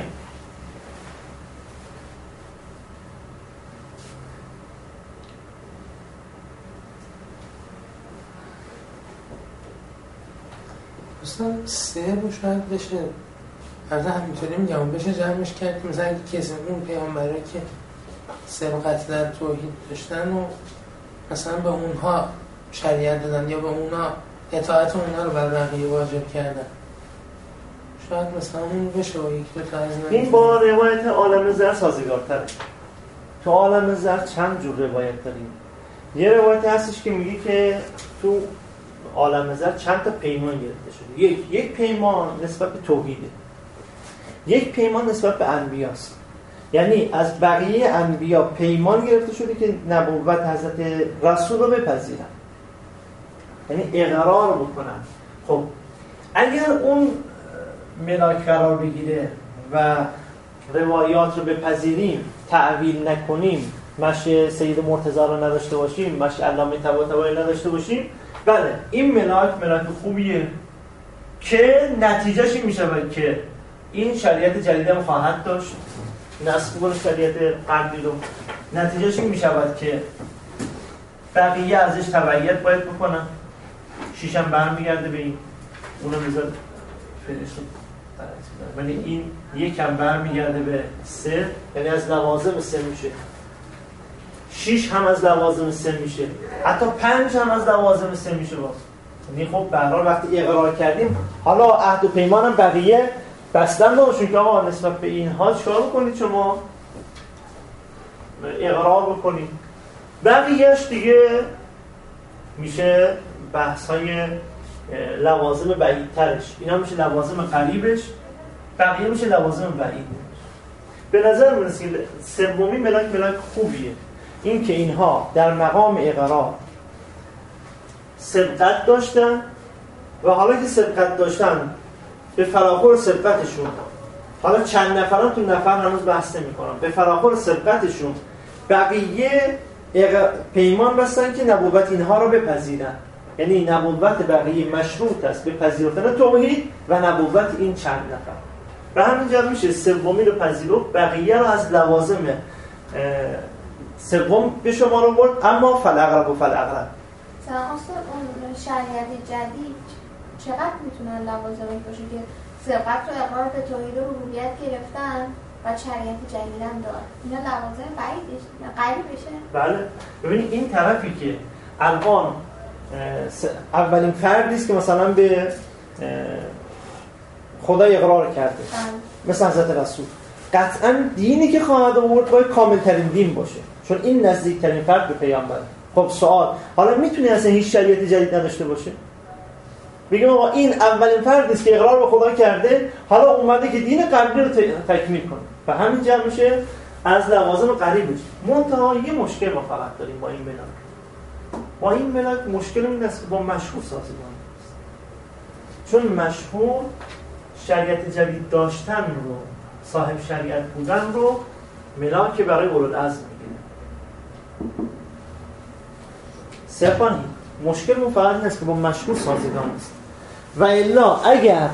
مثلا سه رو شاید بشه از همینطوری میگم بشه جمعش کرد، مثلا اگه کسی اون پیامبره که سبقت در توحید داشتن و مثلا به اونها شریعت دادن یا به اونها اطاعت اونها رو بر بقیه واجب کردن، شاید مثلا اون بشه و یک دو تا از این با روایت عالم زر سازگارتره. تو عالم زر چند جور روایت داریم. یه روایت هستش که میگه که تو عالم زر چند تا پیمان گرفته شده. یک پیمان نسبت به توحیده، یک پیمان نسبت به انبیاست. یعنی از بقیه انبیا پیمان گرفته شده که نبوت حضرت رسول رو بپذیرن، یعنی اقرار بکنن. خب اگر اون ملاک قرار بگیره و روایات رو بپذیریم، تعویل نکنیم، مشی سید مرتضی رو نداشته باشیم، مشی علامه طباطبایی نداشته باشیم، بله این ملاک خوبیه که نتیجهش این میشه که این شریعت جدید هم خواهد داشت، نسخ کنه شریعت قبلی رو. نتیجهش این میشه که بقیه ازش تبعیت باید بکنن، شیشم برمیگرده به این، اونو میذاره فرشت ولی این یکم برمیگرده به سه، یعنی از لوازم سه میشه، 6 هم از لوازم سه میشه، حتی 5 هم از لوازم سه میشه باز. یعنی خب به هر حال وقتی اقرار کردیم، حالا عهد و پیمان هم بقیه بستن باشون که آقا نسبت به اینها چیکار بکنید، شما اقرار بکنید. بقیهش دیگه میشه بحث‌های لوازم بعیدترش، اینا میشه لوازم قریبش، بقیه میشه لوازم بعیدش. به نظر میرسه که سومی ملاک خوبیه، این که اینها در مقام اقرار سبقت داشتن و حالا که سبقت داشتن به فراخور سبقتشون، حالا چند نفران تو نفر هنوز بحث نمی‌کنم، به فراخور سبقتشون بقیه پیمان بستن که نبوت اینها رو بپذیرن. یعنی نبوت بقیه مشروط است به پذیرفتن توحید و نبوت این چند نفر. به همین جهت میشه سومی رو پذیرفت، بقیه رو از لوازم سوم به شما رو برد، اما فالاقرب و فالاقرب. مثلا اصلا اون شریعت جدید چقدر میتونن لوازمش باشه که سبقت رو اقرار به توحید و ربوبیت گرفتن و شریعت جدید هم دارن، اینا لوازم قریب بشه؟ بله. ببینید این طرفی که الان اولین فردی است که مثلا به خدا اقرار کرده، مثلا حضرت رسول، قطعا دینی که خواهد آورد باید کاملترین دین باشه، چون این نزدیکترین فرد به پیامبر. خب سوال، حالا میتونه اصلا هیچ شریعت جدید نداشته باشه؟ بگیم آقا این اولین فردی است که اقرار به خدا کرده، حالا اومده که دین قبلی رو تکمیل کنه، و همین جمع میشه از لوازم قریبش. منتها یه مشکل ما فقط داریم با این ملاک. با این ملاک مشکل این است که با مشهور سازگار است، چون مشهور شریعت جدید داشتن رو، صاحب شریعت بودن رو ملاک برای اولوالعزم میگیره. صرفاً مشکل اون فقط این است که با مشهور سازگار است. و الا اگر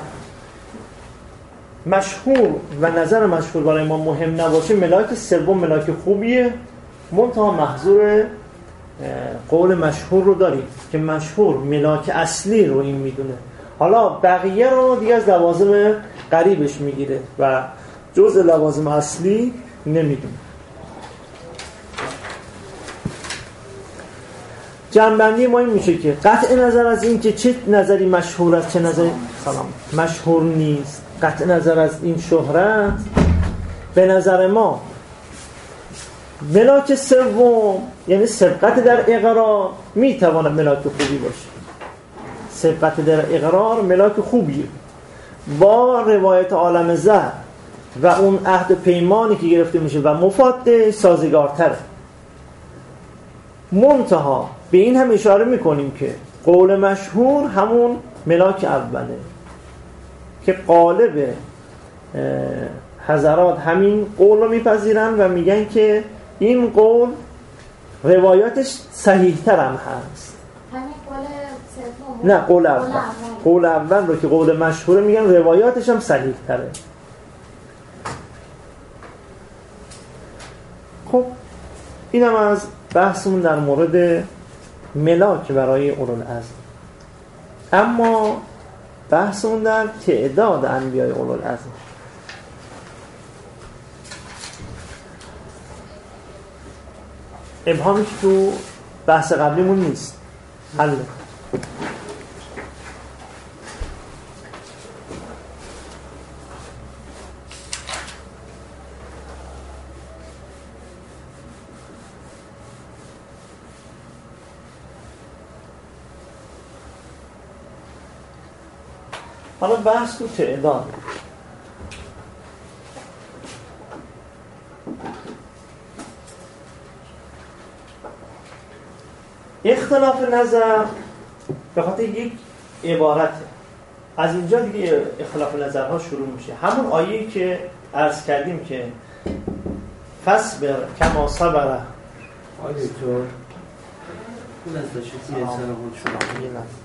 مشهور و نظر مشهور برای ما مهم نباشه، ملاک سوم ملاک خوبیه، منتها محظور قول مشهور رو داریم که مشهور ملاک اصلی رو این میدونه، حالا بقیه رو دیگه از لوازم قریبش میگیره و جزء لوازم اصلی نمیدونه. جنبندی ما این میشه که قطع نظر از این که چه نظری مشهور است چه نظری مشهور نیست، قطع نظر از این شهرت، به نظر ما ملاک سوم یعنی سبقت در اقرار میتواند ملاک خوبی باشه. سبقت در اقرار ملاک خوبیه با روایت عالم زر و اون عهد پیمانی که گرفته میشه و مفاد سازگارتره. منتها به این هم اشاره میکنیم که قول مشهور همون ملاک اوله که غالب حضرات همین قول رو میپذیرن و میگن که این قول روایاتش صحیح تر هم هست. همین قول سوم؟ نه قول اول. قول اول رو که قول مشهوره میگن روایاتش هم صحیح تره. خب اینم از بحثمون در مورد ملاک برای اولوالعزم. اما بحثمون در تعداد انبیای اولوالعزم. ابهامی که تو بحث قبلیمون نیست. حل حالا بحث تو تعداد. اختلاف نظر به خاطر یک عبارته. از اینجا دیگه اختلاف نظرها شروع میشه. همون آیه‌ای که عرض کردیم که فصبر کما صبر آیه تو اون از داشتی یه سر بود شما یه لحظه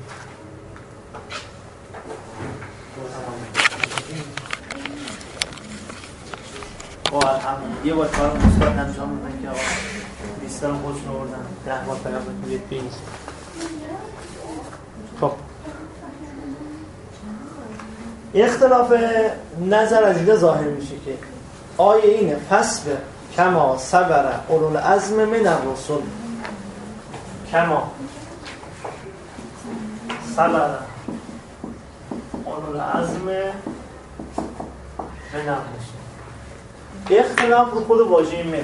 یه بار کار مستقل انجام میدن که آقا لیستان خودشون آوردن 10 بار پیام بکنید بینید. خب اختلاف نظر از اینجا ظاهر میشه که آیه اینه فصبر کما صبر اولوالعزم من الرسل کما صبر اولوالعزم من الرسل. اختلاف رو خود واژه من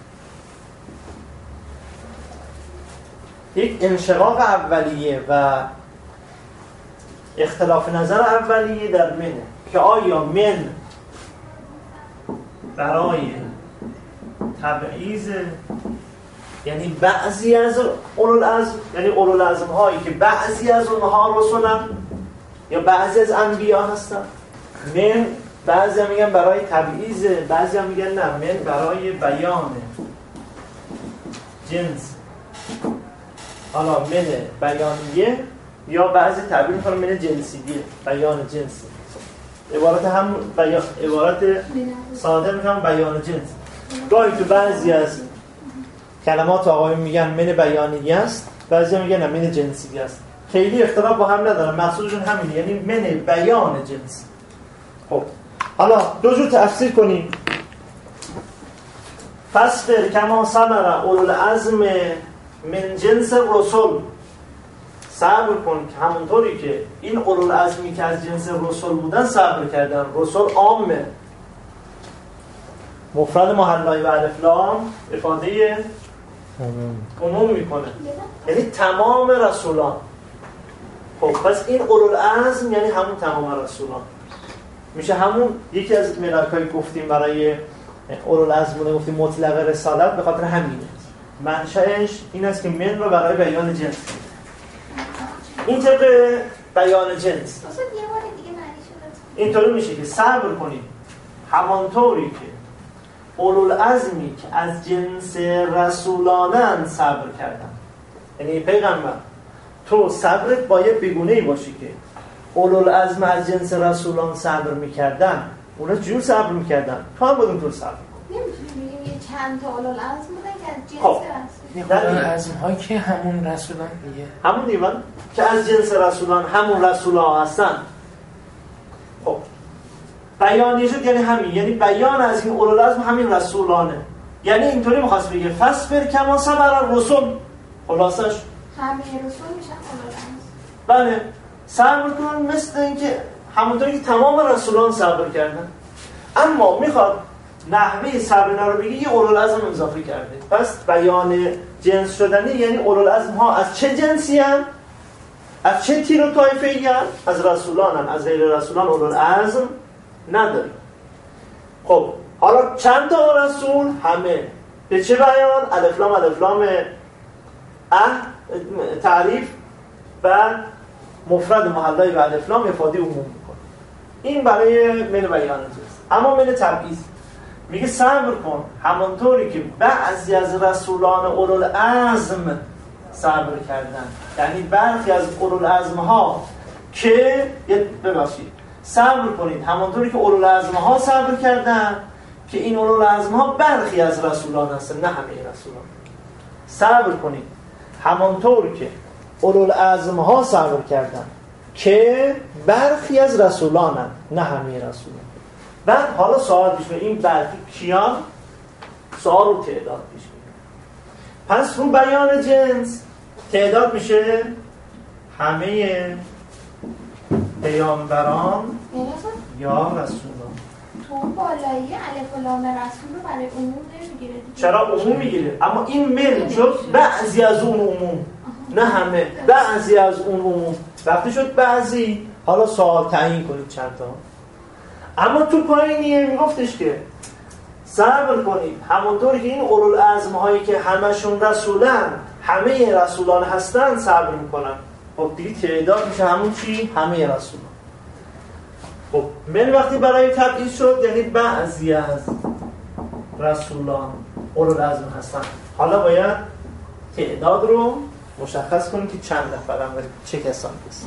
یک انشقاق اولیه و اختلاف نظر اولیه در منه که آیا من برای تبعیض یعنی بعضی از اولوالعزم یعنی اولوالعزم هایی که بعضی از اونها رسولن یا بعضی از انبیا هستن. من بعضی هم میگن برای تبعیض، بعضی هم میگن نه من برای بیان جنس. حالا من بیانیه یا بعضی تعبیر میکنن من جنسیه بیان جنسی. عبارت هم عبارت ساده میکنن بیان جنس. گاهی تو بعضی از کلمات آقایون میگن من بیانیه است، بعضی هم میگن نه من جنسیه است. خیلی اختلاف با هم ندارن، مقصودشون همینه یعنی من بیان جنس. خب حالا دو جور تفسیر کنیم. فصبر کما صبر اولوالعزم من جنس رسول. صبر کن که همونطوری که این اولوالعزمی که از جنس رسول بودن صبر کردن. رسول عامه، مفرد محلای و الف لام افاده عموم میکنه یعنی تمام رسولان. خب پس این اولوالعزم یعنی همون تمام رسولان میشه. همون یکی از ملاکایی گفتیم برای اولوالعزم بوده گفتیم مطلق رسالت به خاطر همینه. منشأش این است که من رو برای بیان جنس این طبق بیان جنس اینطوری میشه که صبر کنید همانطوری که اولوالعزمی که از جنس رسولانن صبر کردن. یعنی پیغمبر تو صبرت باید بگونه‌ای باشی که اولوالعزم از جنس رسولان صبر میکردن، اونا جور صبر میکردن، تو هم باید اونطور صبر کن. نمی‌تونیم بگیم چند تا اولوالعزم بودن که از جنس رسول اولوالعزم ها که همون رسولان دیگه همون دیوان که از جنس رسولان همون رسولان هستن. خب بیانیه شد یعنی همین، یعنی بیان از این اولوالعزم همین رسولانه. یعنی اینطوری می‌خواست بگه فصبر کما صبر الرسل. خلاصش همه رسول میشن اولوالعزم. بله صبر کن مثل اینکه همونطوری که تمام رسولان صبر کردن، اما میخواد نحوه صبر رو بگی یه اولوالعزم اضافه کرده. پس بیان جنس شدنی یعنی اولوالعزم ها از چه جنسی هستند؟ از چه تیر و طایفه‌ای هستند؟ از رسولان هستند. از غیر رسولان اولوالعزم نداریم. خب حالا چند تا رسول؟ همه. به چه بیان؟ الف لام تعریف و مفرد محلای به الف لام افاده عموم میکنه. این برای من بیان جنس. اما من تبعیض میگه صبر کن همونطوری که بعضی از رسولان اولوالعزم صبر کردن، یعنی برخی از اولوالعزم ها که ببخشید صبر کنید همونطوری که اولوالعزم ها صبر کردن که این اولوالعزم ها برخی از رسولان هستن، نه همه رسولان. صبر کنید همونطور که اولوالعزم ها صبر کردن که برخی از رسولان هستن، نه همه رسولان. بعد حالا سوال پیش میاد این برخی کیان؟ سوال رو تعداد پیش میاد. پس رو بیان جنس تعداد میشه همه پیامبران یا رسولان. تو بالایی الف و لام رسول رو برای عموم نمیگیره. چرا عموم میگیره؟ اما این من شد بعضی از اون عموم، نه همه. بعضی از اون عموم. وقتی شد بعضی، حالا سوال تعیین کنید چند تا. اما تو پایینیه میگفتش که صبر کنید همونطوری که این اولوالعزم هایی که همشون رسولن، همه رسولان هستن صبر میکنن. خب دیگه تعداد میشه همون چی؟ همه رسولان. خب من وقتی برای تبعیض شد یعنی بعضی از رسولان اولوالعزم هستن. حالا باید تعداد رو مشخص کنید که چند نفرن و چه کسانی هستن.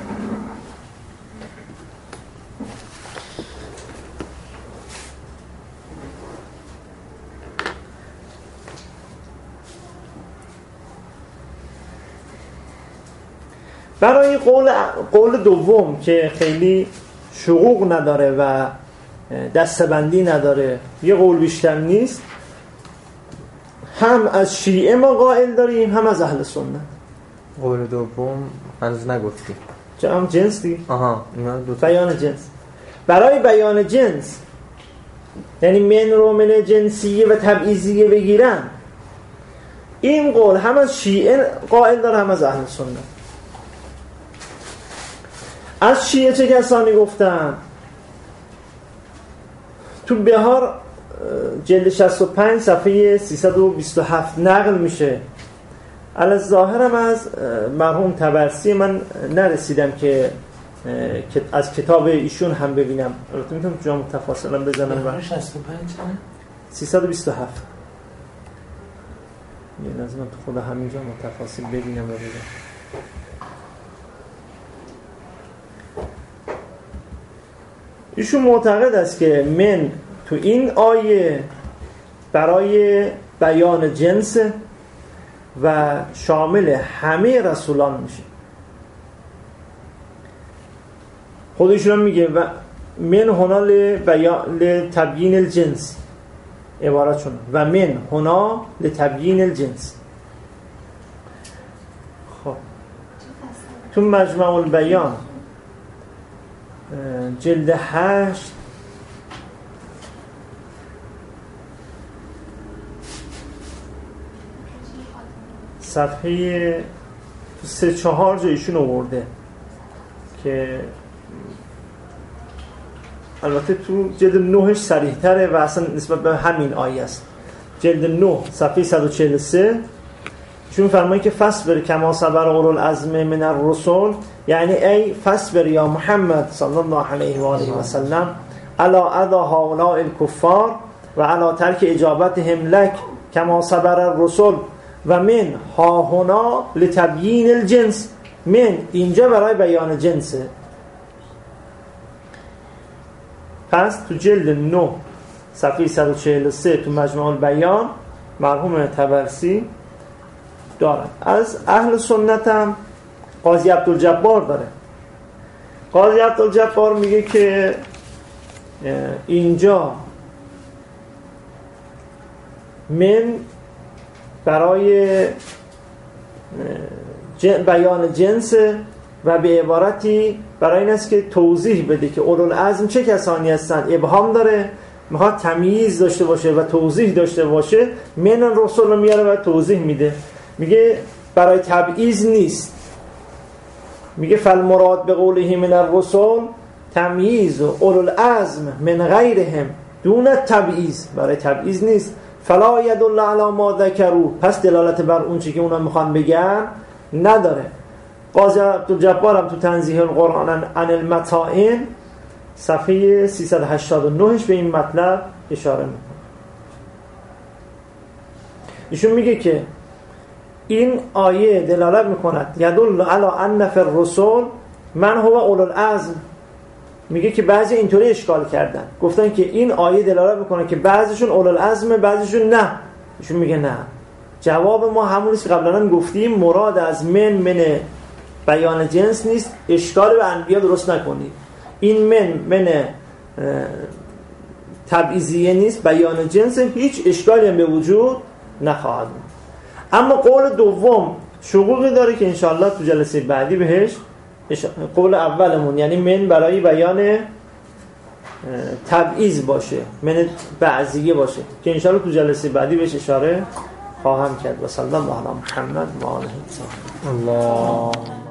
برای قول دوم که خیلی شقوق نداره و دستبندی نداره، یه قول بیشتر نیست، هم از شیعه ما قائل داریم هم از اهل سنت. قول دوم هنوز نگفتیم. هم جنس دی؟ آها بیان جنس. برای بیان جنس یعنی من رو من جنسیه و تبعیضیه بگیرن، این قول هم از شیعه قائل داره هم از اهل سنت. از شیعه چه کسانی گفتن؟ تو بهار جلد 65 صفحه 327 نقل میشه. علی ظاهرم از مرحوم طبرسی، من نرسیدم که از کتاب ایشون هم ببینم. البته میتونم جامع تفاصیلم بزنم. بهار 65 چند؟ 327. یه لازم تو خود همینجا تفاصیل ببینم و بگم. ایشون معتقد است که من تو این آیه برای بیان جنس و شامل همه رسولان میشه. خودشون میگه و من هنا لتبیین الجنس، عبارتشون و من هنا لتبیین الجنس. خب تو مجمع البیان جلد 8 صفحه 3-4 جایشون آورده که البته تو جلد 9 صریح تره و اصلا نسبت به همین آیه است. جلد 9 صفحه 143 چون فرمایی که فصبر کما صبر اولوالعزم من الرسل، یعنی ای فصبر یا محمد صلی الله علیه و آله و سلم علی اذی هؤلاء الکفار و علی ترک اجابتهم لک کما صبر الرسل و من ها هنا لتبیین الجنس. من اینجا برای بیان جنسه. پس تو جلد 9 صفحه 143 تو مجمع البیان مرحوم طبرسی دارن. از اهل سنت هم قاضی عبدالجبار داره. قاضی عبدالجبار میگه که اینجا من برای بیان جنس و به عبارتی برای این است که توضیح بده که اولوالعزم چه کسانی هستن. ابهام داره، میخواد تمییز داشته باشه و توضیح داشته باشه. من الرسل رو میاره و توضیح میده، میگه برای تبعیض نیست. میگه فالمراد به قوله من الرسل تمییز و اولوالعزم من غیرهم دون تبعیض، برای تبعیض نیست. فلا یدل علی ما ذکروا، پس دلالت بر اون چیزی که اونا میخوان بگن نداره. قاضی عبدالجبار هم تو تنزیه القرآن عن المتاعن صفحه 389 به این مطلب اشاره میکنه. ایشون میگه که این آیه دلالت میکند یدل علی ان فی الرسل من هو اولوالعزم. میگه که بعضی اینطوری اشکال کردن، گفتن که این آیه دلالت میکنه که بعضیشون اولوالعزم بعضیشون نه. ایشون میگه نه، جواب ما همونیست که قبلا گفتیم، مراد از من بیان جنس نیست. اشکال به انبیا درست نکنید، این من تبعیضیه نیست، بیان جنس، هیچ اشکالی هم به وجود نخواهد. اما قول دوم شقوقی داره که انشاءالله تو جلسه بعدی بهش قول اولمون یعنی من برای بیان تبعیض باشه، من بعضیه باشه که انشاءالله تو جلسه بعدی بهش اشاره خواهم کرد. و صلی الله علی محمد و آله. الله